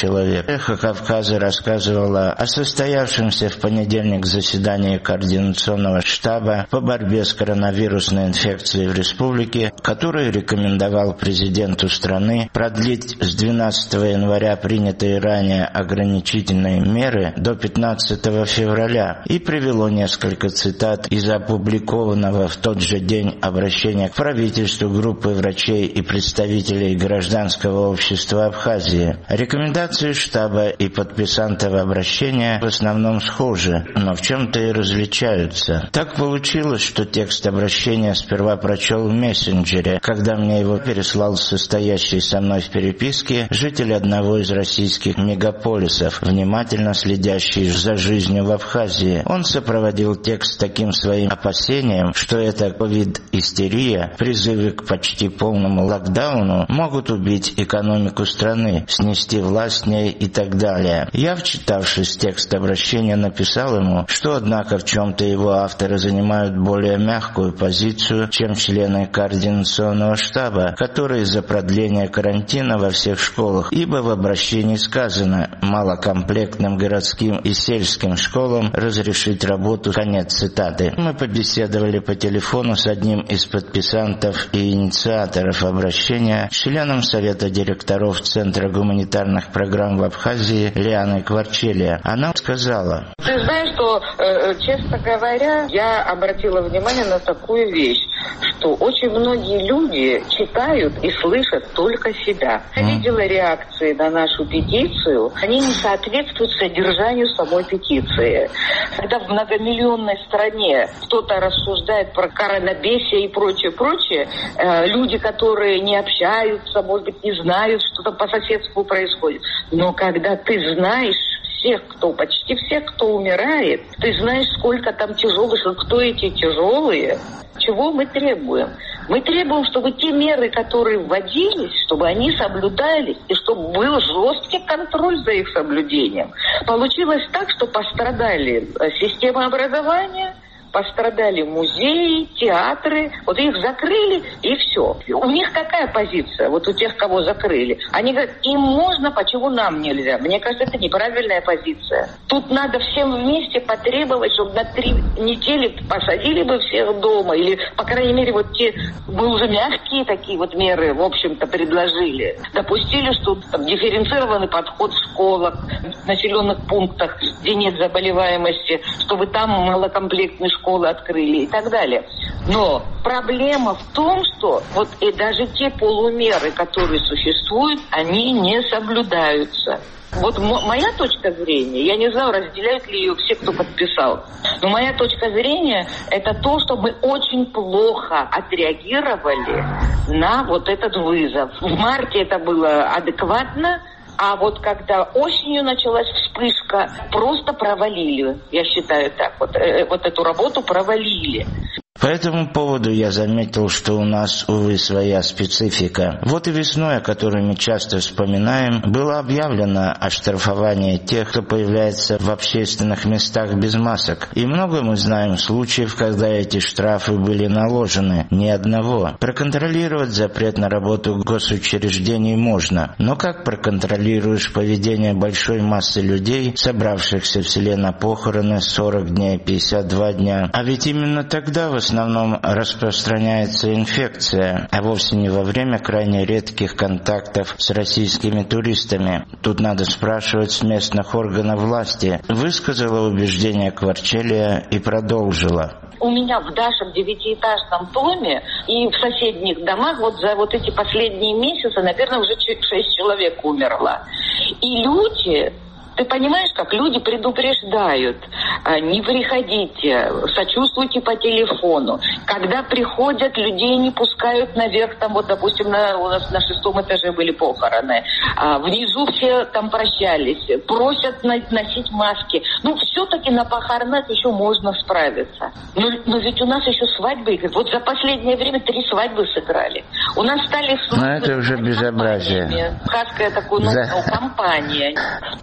человек. «Эхо Кавказа» рассказывала о состоявшемся в понедельник заседании Координационного штаба по борьбе с коронавирусной инфекцией в республике, который рекомендовал президенту страны продлить с двенадцатого января принятые ранее ограничительные меры до пятнадцатого февраля, и привело несколько цитат из опубликованного в тот же день обращения к правительству группы врачей и представителей гражданского общества Абхазии. Рекомендации штаба и подписантов обращения в основном схожи, но в чем-то и различаются. Так получилось, что текст обращения сперва прочел в мессенджере, когда мне его переслал состоящий со мной в переписке житель одного из российских мегаполисов, внимательно следящий за жизнью в Абхазии. Он сопроводил текст таким своим опасением, что эта ковид-истерия, призывы к почти полному локдауну могут убить экономику страны, снести власть в ней и так далее. Я, вчитавшись в текст обращения, написал ему, что, однако, в чем-то его авторы занимают более мягкую позицию, чем члены Координационного штаба, которые за продление карантина во всех школах, ибо в обращении сказано «малокомплектным городским и сельским школам разрешить работу». Конец цитаты. Мы побеседовали по телефону с одним из подписантов и инициаторов обращения, членом Совета директоров Центра гуманитарных программ в Абхазии Лианой Кварчелия. Она сказала: «Ты знаешь, что, э, честно говоря, я обратила внимание на такую вещь, что очень многие люди читают и слышат только себя. Я видела реакции на нашу петицию, они не соответствуют содержанию самой петиции. Когда в многомиллионной стране кто-то рассуждает про коронабесие и прочее, прочее, э, люди, которые не общаются, может быть, не знают, что там по соседству происходит. Но когда ты знаешь всех, кто, почти всех, кто умирает, ты знаешь, сколько там тяжелых, кто эти тяжелые, чего мы требуем? Мы требуем, чтобы те меры, которые вводились, чтобы они соблюдались, и чтобы был жесткий контроль за их соблюдением. Получилось так, что пострадали система образования, пострадали музеи, театры, вот их закрыли и все. У них какая позиция, вот у тех, кого закрыли? Они говорят, им можно, почему нам нельзя? Мне кажется, это неправильная позиция. Тут надо всем вместе потребовать, чтобы на три недели посадили бы всех дома, или, по крайней мере, вот те, мы уже мягкие такие вот меры, в общем-то, предложили. Допустили, что там дифференцированный подход в школах, в населенных пунктах, где нет заболеваемости, чтобы там малокомплектные школы школы открыли и так далее. Но проблема в том, что вот и даже те полумеры, которые существуют, они не соблюдаются. Вот м- моя точка зрения, я не знаю, разделяют ли ее все, кто подписал, но моя точка зрения – это то, что мы очень плохо отреагировали на вот этот вызов. В марте это было адекватно, а вот когда осенью началась вспышка, просто провалили, я считаю так, вот, э, вот эту работу провалили. По этому поводу я заметил, что у нас, увы, своя специфика. Вот и весной, о которой мы часто вспоминаем, было объявлено оштрафование тех, кто появляется в общественных местах без масок. И много мы знаем случаев, когда эти штрафы были наложены. Ни одного. Проконтролировать запрет на работу госучреждений можно. Но как проконтролируешь поведение большой массы людей, собравшихся в селе на похороны сорок дней, пятьдесят два дня? А ведь именно тогда в В основном распространяется инфекция, а вовсе не во время крайне редких контактов с российскими туристами. Тут надо спрашивать с местных органов власти. Высказала убеждение Кварчелия и продолжила. У меня в нашем девятиэтажном доме и в соседних домах вот за вот эти последние месяцы, наверное, уже шесть человек умерло. И люди... Ты понимаешь, как люди предупреждают, не приходите, сочувствуйте по телефону. Когда приходят, людей не пускают наверх, там вот, допустим, на, у нас на шестом этаже были похороны, а, внизу все там прощались, просят на, носить маски. Ну, все-таки на похоронах еще можно справиться. Но, но ведь у нас еще свадьбы, вот за последнее время три свадьбы сыграли. У нас стали свадьбы... Но это уже безобразие. Хаская такая, ну, За... компания. Лиана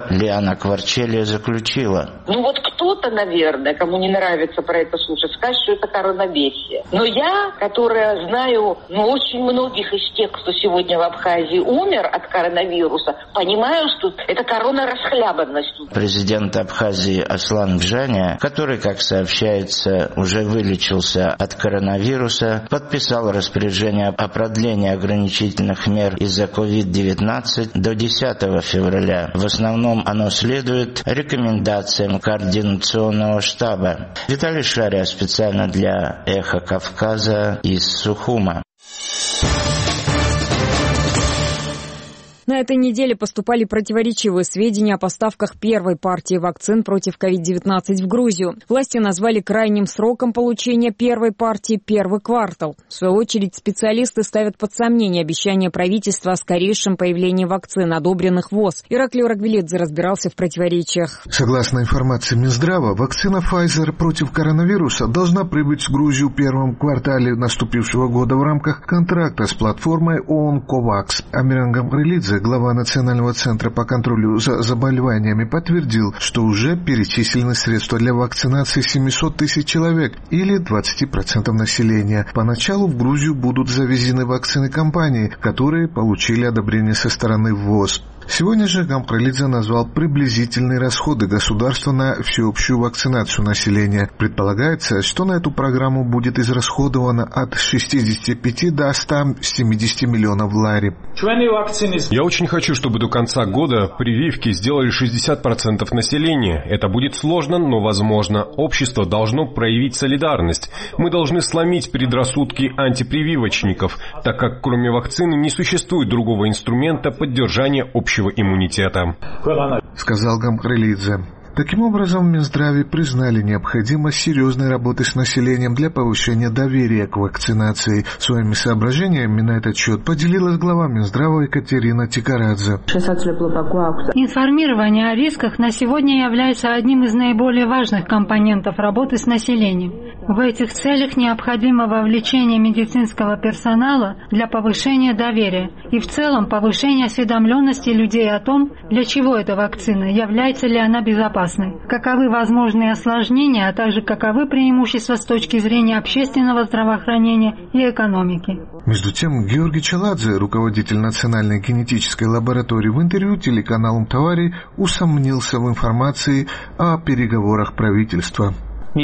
Оксана Кварчелия заключила: Ну вот кто-то, наверное, кому не нравится про это слушать, скажет, что это коронавесие. Но я, которая знаю ну, очень многих из тех, кто сегодня в Абхазии умер от коронавируса, понимаю, что это коронарасхлябанность. Президент Абхазии Аслан Гжаня, который, как сообщается, уже вылечился от коронавируса, подписал распоряжение о продлении ограничительных мер из-за ковид девятнадцать до десятого февраля. В основном оно следует рекомендациям координационного штаба. Виталий Шария специально для «Эхо Кавказа» из Сухума. На этой неделе поступали противоречивые сведения о поставках первой партии вакцин против ковид девятнадцать в Грузию. Власти назвали крайним сроком получения первой партии первый квартал. В свою очередь специалисты ставят под сомнение обещание правительства о скорейшем появлении вакцин, одобренных ВОЗ. Ираклий Орагвелидзе разбирался в противоречиях. Согласно информации Минздрава, вакцина Pfizer против коронавируса должна прибыть в Грузию в первом квартале наступившего года в рамках контракта с платформой ООН COVAX. Амиран Гамбрелидзе, глава Национального центра по контролю за заболеваниями, подтвердил, что уже перечислены средства для вакцинации семьсот тысяч человек или двадцать процентов населения. Поначалу в Грузию будут завезены вакцины компании, которые получили одобрение со стороны ВОЗ. Сегодня же Гамбрелидзе назвал приблизительные расходы государства на всеобщую вакцинацию населения. Предполагается, что на эту программу будет израсходовано от шестидесяти пяти до ста семидесяти миллионов лари. Я очень хочу, чтобы до конца года прививки сделали шестьдесят процентов населения. Это будет сложно, но возможно. Общество должно проявить солидарность. Мы должны сломить предрассудки антипрививочников, так как кроме вакцины не существует другого инструмента поддержания общего иммунитета, сказал Гамбрелидзе. Таким образом, в Минздраве признали необходимость серьезной работы с населением для повышения доверия к вакцинации. Своими соображениями на этот счет поделилась глава Минздрава Екатерина Тикарадзе. Информирование о рисках на сегодня является одним из наиболее важных компонентов работы с населением. В этих целях необходимо вовлечение медицинского персонала для повышения доверия и в целом повышения осведомленности людей о том, для чего эта вакцина, является ли она безопасной. Каковы возможные осложнения, а также каковы преимущества с точки зрения общественного здравоохранения и экономики. Между тем, Георгий Челадзе, руководитель Национальной генетической лаборатории, в интервью телеканалу «Тавари» усомнился в информации о переговорах правительства.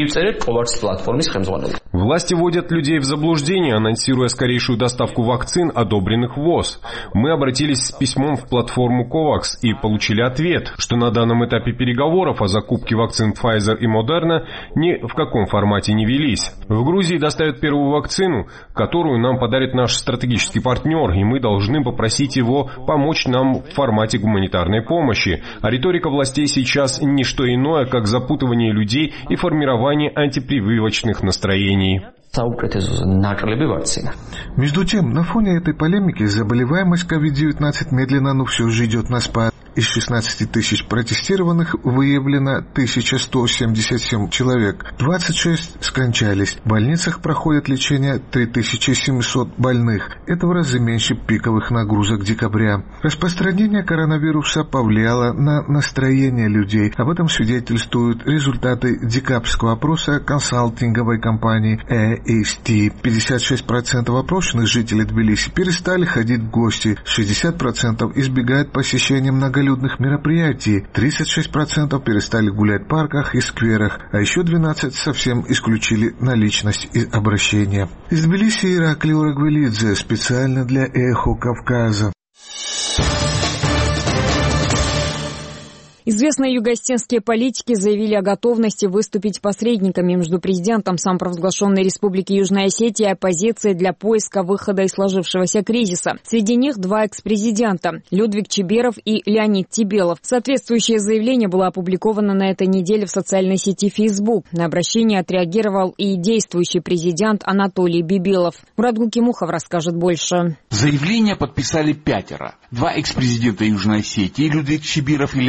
Власти вводят людей в заблуждение, анонсируя скорейшую доставку вакцин, одобренных ВОЗ. Мы обратились с письмом в платформу COVAX и получили ответ, что на данном этапе переговоров о закупке вакцин Pfizer и Moderna ни в каком формате не велись. В Грузии доставят первую вакцину, которую нам подарит наш стратегический партнер, и мы должны попросить его помочь нам в формате гуманитарной помощи. А риторика властей сейчас не что иное, как запутывание людей и формирование антипрививочных настроений. Между тем, на фоне этой полемики заболеваемость ковид девятнадцать медленно, но все же идет на спад. Из шестнадцати тысяч протестированных выявлено тысяча сто семьдесят семь человек. двадцать шесть скончались. В больницах проходит лечение три тысячи семьсот больных. Это в разы меньше пиковых нагрузок декабря. Распространение коронавируса повлияло на настроение людей. Об этом свидетельствуют результаты декабрьского опроса консалтинговой компании эй эс ти. пятьдесят шесть процентов опрошенных жителей Тбилиси перестали ходить в гости. шестьдесят процентов избегают посещения многолюдных мероприятий, тридцать шесть процентов перестали гулять в парках и скверах, а еще двенадцать процентов совсем исключили наличность и обращения. Из Тбилиси Ираклий Орагвелидзе специально для «Эхо Кавказа». Известные юго-осетинские политики заявили о готовности выступить посредниками между президентом самопровозглашенной Республики Южная Осетия и оппозицией для поиска выхода из сложившегося кризиса. Среди них два экс-президента – Людвиг Чиберов и Леонид Тибелов. Соответствующее заявление было опубликовано на этой неделе в социальной сети Facebook. На обращение отреагировал и действующий президент Анатолий Бибилов. Мурат Гукимухов расскажет больше. Заявление подписали пятеро. Два экс-президента Южной Осетии – Людвиг Чиберов и Леонид Тибелов.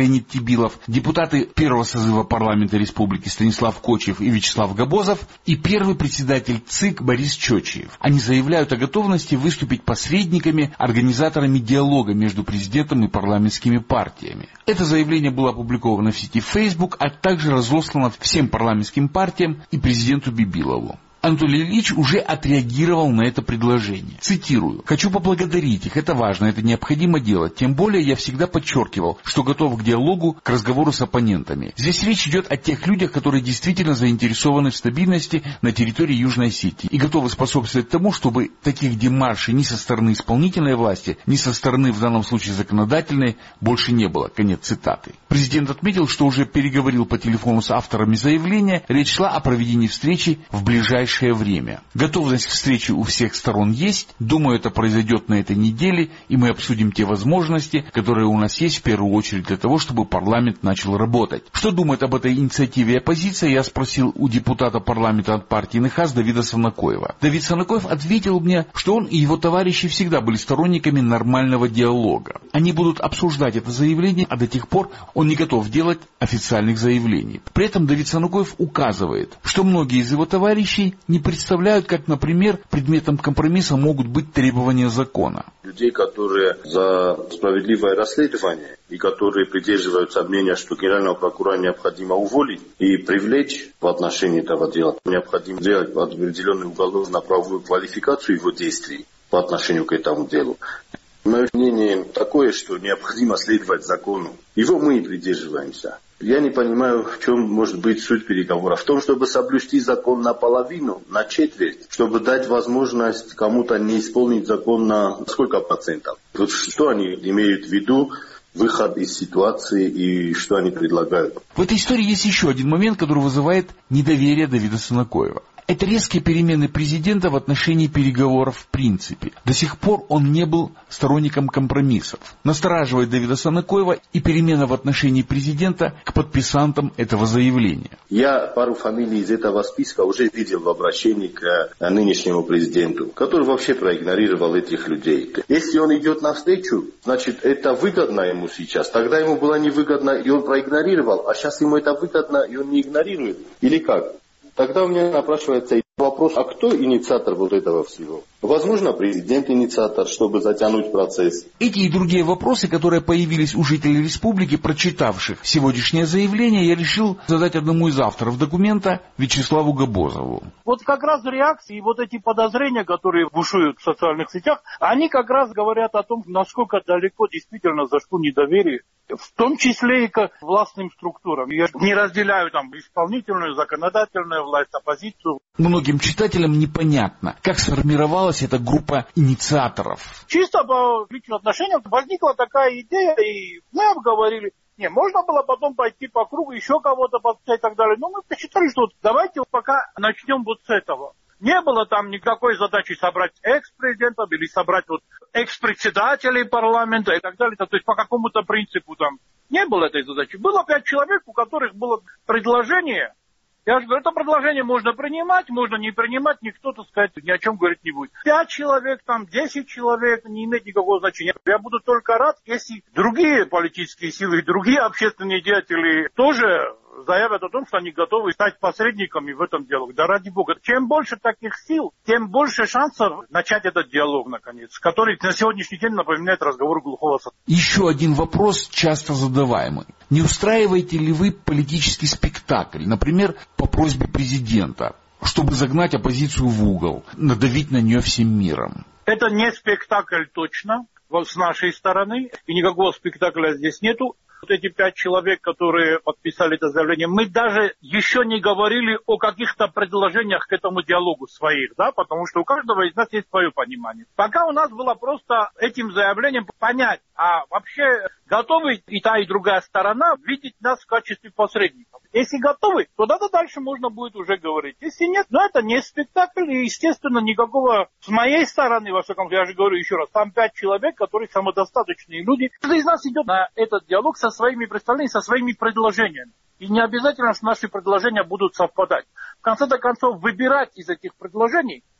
Бибилов, депутаты первого созыва парламента республики Станислав Кочев и Вячеслав Габозов и первый председатель ЦИК Борис Чочиев. Они заявляют о готовности выступить посредниками, организаторами диалога между президентом и парламентскими партиями. Это заявление было опубликовано в сети Facebook, а также разослано всем парламентским партиям и президенту Бибилову. Анатолий Ильич уже отреагировал на это предложение. Цитирую. «Хочу поблагодарить их. Это важно, это необходимо делать. Тем более я всегда подчеркивал, что готов к диалогу, к разговору с оппонентами. Здесь речь идет о тех людях, которые действительно заинтересованы в стабильности на территории Южной Осетии и готовы способствовать тому, чтобы таких демаршей ни со стороны исполнительной власти, ни со стороны, в данном случае, законодательной, больше не было». Конец цитаты. Президент отметил, что уже переговорил по телефону с авторами заявления. Речь шла о проведении встречи в ближайшее время. Готовность к встрече у всех сторон есть. Думаю, это произойдет на этой неделе, и мы обсудим те возможности, которые у нас есть в первую очередь для того, чтобы парламент начал работать. Что думает об этой инициативе оппозиция, я спросил у депутата парламента от партии НХАС Давида Санакоева. Давид Санакоев ответил мне, что он и его товарищи всегда были сторонниками нормального диалога. Они будут обсуждать это заявление, а до тех пор он не готов делать официальных заявлений. При этом Давид Санакоев указывает, что многие из его товарищей не представляют, как, например, предметом компромисса могут быть требования закона. Людей, которые за справедливое расследование и которые придерживаются мнения, что генерального прокурора необходимо уволить и привлечь в отношении этого дела, необходимо сделать определенную уголовно-правовую квалификацию его действий по отношению к этому делу. Мое мнение такое, что необходимо следовать закону. Его мы и придерживаемся. Я не понимаю, в чем может быть суть переговоров. В том, чтобы соблюсти закон наполовину, на четверть, чтобы дать возможность кому-то не исполнить закон на сколько процентов. Вот что они имеют в виду, выход из ситуации и что они предлагают. В этой истории есть еще один момент, который вызывает недоверие Давида Санакоева. Это резкие перемены президента в отношении переговоров в принципе. До сих пор он не был сторонником компромиссов. Настораживает Давида Санакоева и перемена в отношении президента к подписантам этого заявления. Я пару фамилий из этого списка уже видел в обращении к нынешнему президенту, который вообще проигнорировал этих людей. Если он идет навстречу, значит это выгодно ему сейчас. Тогда ему было невыгодно и он проигнорировал, а сейчас ему это выгодно и он не игнорирует. Или как? Тогда у меня напрашивается вопрос, а кто инициатор вот этого всего? Возможно, президент инициатор, чтобы затянуть процесс. Эти и другие вопросы, которые появились у жителей республики, прочитавших сегодняшнее заявление, я решил задать одному из авторов документа, Вячеславу Габозову. Вот как раз реакции и вот эти подозрения, которые бушуют в социальных сетях, они как раз говорят о том, насколько далеко действительно зашло недоверие, в том числе и к властным структурам. Я не разделяю там исполнительную, законодательную власть, оппозицию. Многим читателям непонятно, как сформировалась эта группа инициаторов. Чисто по личным отношениям возникла такая идея, и мы обговорили. Не, можно было потом пойти по кругу, еще кого-то подписать и так далее. Но мы посчитали, что вот давайте пока начнем вот с этого. Не было там никакой задачи собрать экс-президентов или собрать вот экс-председателей парламента и так далее. То есть по какому-то принципу там не было этой задачи. Было пять человек, у которых было предложение. Я же говорю, это предложение можно принимать, можно не принимать, никто, так сказать, ни о чем говорить не будет. Пять человек, там, десять человек, не имеет никакого значения. Я буду только рад, если другие политические силы, другие общественные деятели тоже заявят о том, что они готовы стать посредниками в этом диалоге. Да ради бога. Чем больше таких сил, тем больше шансов начать этот диалог, наконец, который на сегодняшний день напоминает разговор глухого соседа. Еще один вопрос, часто задаваемый. Не устраиваете ли вы политический спектакль, например, по просьбе президента, чтобы загнать оппозицию в угол, надавить на нее всем миром? Это не спектакль точно с нашей стороны, и никакого спектакля здесь нету. Вот эти пять человек, которые подписали это заявление, мы даже еще не говорили о каких-то предложениях к этому диалогу своих, да, потому что у каждого из нас есть свое понимание. Пока у нас было просто этим заявлением понять, а вообще готовы и та, и другая сторона видеть нас в качестве посредников. Если готовы, то тогда дальше можно будет уже говорить. Если нет, ну это не спектакль, и, естественно, никакого с моей стороны, во всяком случае, я же говорю еще раз, там пять человек, которые самодостаточные люди. Каждый из нас идет на этот диалог со своими представлениями, со своими предложениями. И не обязательно, что наши предложения будут совпадать. В конце концов, выбирать из этих предложений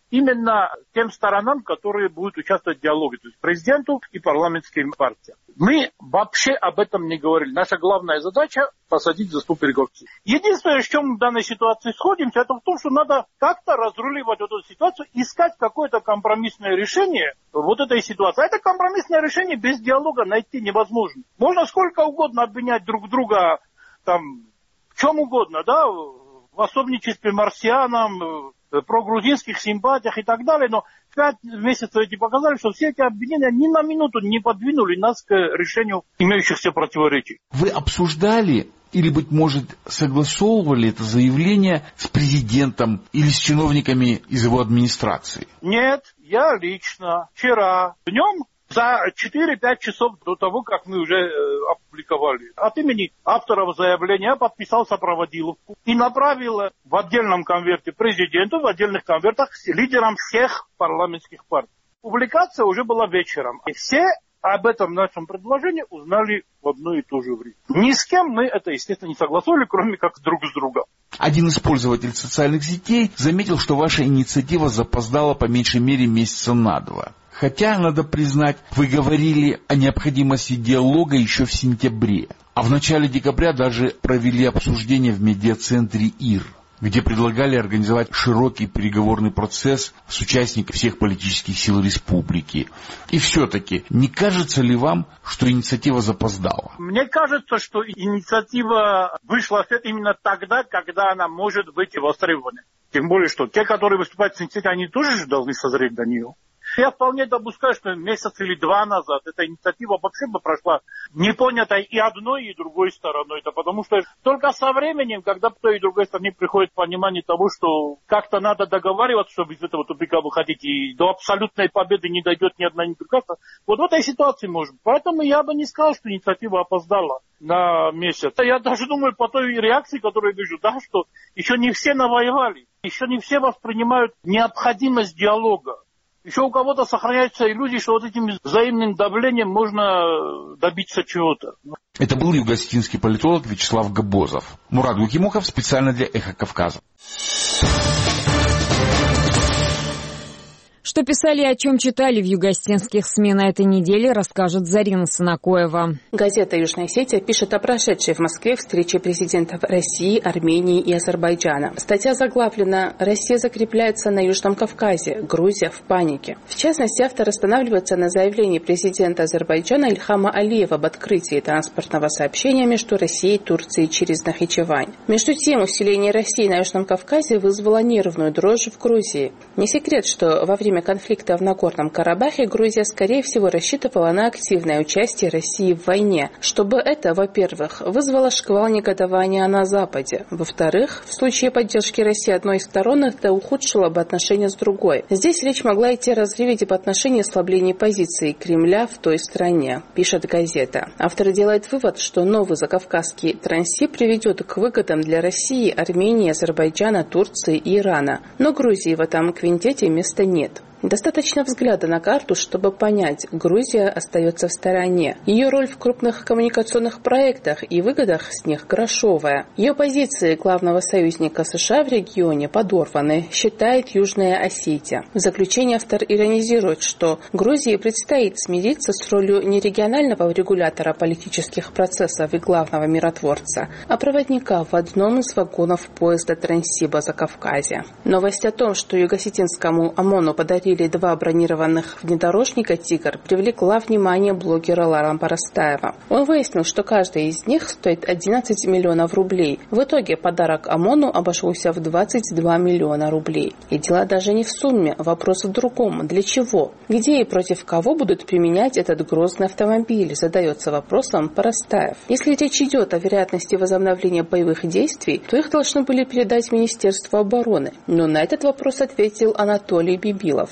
именно тем сторонам, которые будут участвовать в диалоге, то есть президенту и парламентским партиям. Мы вообще об этом не говорили. Наша главная задача – посадить за стол переговоров. Единственное, в чем мы в данной ситуации сходимся, это в том, что надо как-то разруливать эту ситуацию, искать какое-то компромиссное решение вот этой ситуации. А это компромиссное решение без диалога найти невозможно. Можно сколько угодно обвинять друг друга там, в чем угодно, да, в пособничестве марсианам, прогрузинских симпатиях и так далее, но пять месяцев эти показали, что все эти обвинения ни на минуту не подвинули нас к решению имеющихся противоречий. Вы обсуждали или, быть может, согласовывали это заявление с президентом или с чиновниками из его администрации? Нет, я лично вчера днем за четыре-пять часов до того, как мы уже э, опубликовали, от имени авторов заявления я подписал сопроводиловку и направил в отдельном конверте президенту, в отдельных конвертах лидерам всех парламентских партий. Публикация уже была вечером. И все об этом нашем предложении узнали в одно и то же время. Ни с кем мы это, естественно, не согласовали, кроме как друг с другом. Один из пользователей социальных сетей заметил, что ваша инициатива запоздала по меньшей мере месяца на два. Хотя, надо признать, вы говорили о необходимости диалога еще в сентябре. А в начале декабря даже провели обсуждение в медиацентре ИР, где предлагали организовать широкий переговорный процесс с участниками всех политических сил республики. И все-таки, не кажется ли вам, что инициатива запоздала? Мне кажется, что инициатива вышла именно тогда, когда она может быть востребована. Тем более, что те, которые выступают в инициативе, они тоже же должны созреть до нее. Я вполне допускаю, что месяц или два назад эта инициатива вообще бы прошла непонятой и одной, и другой стороной. Это потому что только со временем, когда той и другой стороне приходит понимание того, что как-то надо договариваться, чтобы из этого тупика выходить, и до абсолютной победы не дойдет ни одна, ни другая, вот в этой ситуации может. Поэтому я бы не сказал, что инициатива опоздала на месяц. Я даже думаю, по той реакции, которую вижу, да, что еще не все навоевали, еще не все воспринимают необходимость диалога. Еще у кого-то сохраняются иллюзии, что вот этим взаимным давлением можно добиться чего-то. Это был юго-осетинский политолог Вячеслав Габозов. Мурат Гукимухов специально для «Эхо Кавказа». Что писали и о чем читали в юго-осетинских СМИ на этой неделе, расскажет Зарина Санакоева. Газета «Южная Осетия» пишет о прошедшей в Москве встрече президентов России, Армении и Азербайджана. Статья заглавлена «Россия закрепляется на Южном Кавказе. Грузия в панике». В частности, автор останавливается на заявлении президента Азербайджана Ильхама Алиева об открытии транспортного сообщения между Россией и Турцией через Нахичевань. Между тем, усиление России на Южном Кавказе вызвало нервную дрожь в Грузии. Не секрет, что во время конфликта в Нагорном Карабахе Грузия, скорее всего, рассчитывала на активное участие России в войне, чтобы это, во-первых, вызвало шквал негодования на Западе, во-вторых, в случае поддержки России одной из сторон это ухудшило бы отношения с другой. Здесь речь могла идти о разрыве дипотношений и ослаблении позиции Кремля в той стране, пишет газета. Автор делает вывод, что новый закавказский транзит приведет к выгодам для России, Армении, Азербайджана, Турции и Ирана, но Грузии в этом квинтете места нет. Достаточно взгляда на карту, чтобы понять, Грузия остается в стороне. Ее роль в крупных коммуникационных проектах и выгодах с них грошовая. Ее позиции главного союзника США в регионе подорваны, считает Южная Осетия. В заключение автор иронизирует, что Грузии предстоит смириться с ролью не регионального регулятора политических процессов и главного миротворца, а проводника в одном из вагонов поезда Транссиба за Кавказе. Новость о том, что юго-осетинскому ОМОНу подарили два бронированных внедорожника «Тигр», привлекла внимание блогера Лара Парастаева. Он выяснил, что каждый из них стоит одиннадцать миллионов рублей. В итоге подарок ОМОНу обошелся в двадцать два миллиона рублей. И дело даже не в сумме, вопрос в другом. Для чего? Где и против кого будут применять этот грозный автомобиль, задается вопросом Парастаев. Если речь идет о вероятности возобновления боевых действий, то их должны были передать Министерству обороны. Но на этот вопрос ответил Анатолий Бибилов,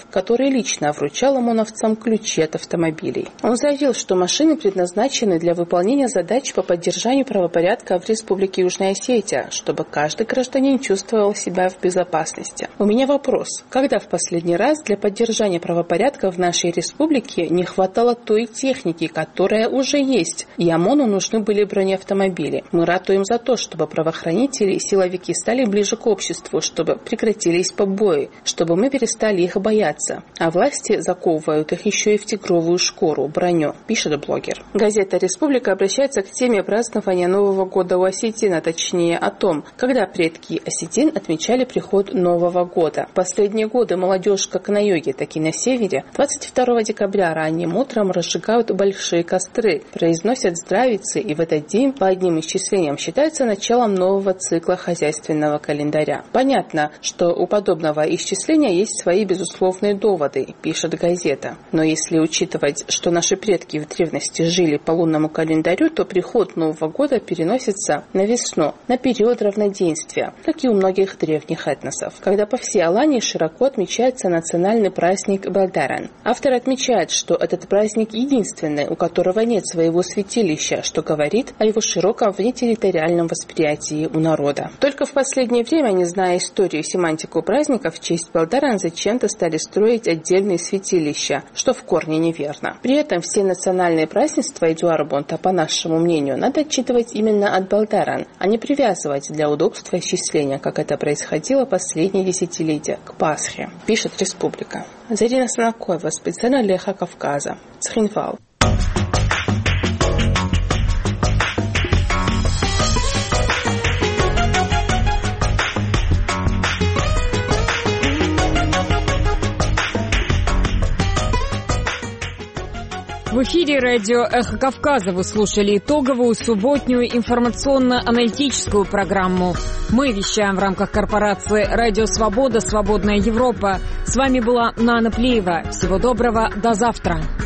который лично вручал ОМОНовцам ключи от автомобилей. Он заявил, что машины предназначены для выполнения задач по поддержанию правопорядка в Республике Южная Осетия, чтобы каждый гражданин чувствовал себя в безопасности. У меня вопрос. Когда в последний раз для поддержания правопорядка в нашей республике не хватало той техники, которая уже есть, и ОМОНу нужны были бронеавтомобили? Мы ратуем за то, чтобы правоохранители и силовики стали ближе к обществу, чтобы прекратились побои, чтобы мы перестали их бояться. А власти заковывают их еще и в тигровую шкуру, броню, пишет блогер. Газета «Республика» обращается к теме празднования Нового года у осетин, а точнее о том, когда предки осетин отмечали приход Нового года. В последние годы молодежь как на юге, так и на севере двадцать второго декабря ранним утром разжигают большие костры, произносят здравицы, и в этот день по одним исчислениям считается началом нового цикла хозяйственного календаря. Понятно, что у подобного исчисления есть свои безусловные доводы, пишет газета. Но если учитывать, что наши предки в древности жили по лунному календарю, то приход Нового года переносится на весну, на период равноденствия, как и у многих древних этносов, когда по всей Алании широко отмечается национальный праздник Балдаран. Автор отмечает, что этот праздник единственный, у которого нет своего святилища, что говорит о его широком внетерриториальном восприятии у народа. Только в последнее время, не зная историю и семантику праздника, в честь Балдаран зачем-то стали строить отдельные святилища, что в корне неверно. При этом все национальные празднества Эдуарбонта, по нашему мнению, надо отчитывать именно от Балдаран, а не привязывать для удобства исчисления, как это происходило последние десятилетия, к Пасхе, пишет «Республика». Зарина Санакоева, специально для Эхо Кавказа, Цхинвал. В эфире радио «Эхо Кавказа» вы слушали итоговую субботнюю информационно-аналитическую программу. Мы вещаем в рамках корпорации «Радио Свобода. Свободная Европа». С вами была Нана Плеева. Всего доброго. До завтра.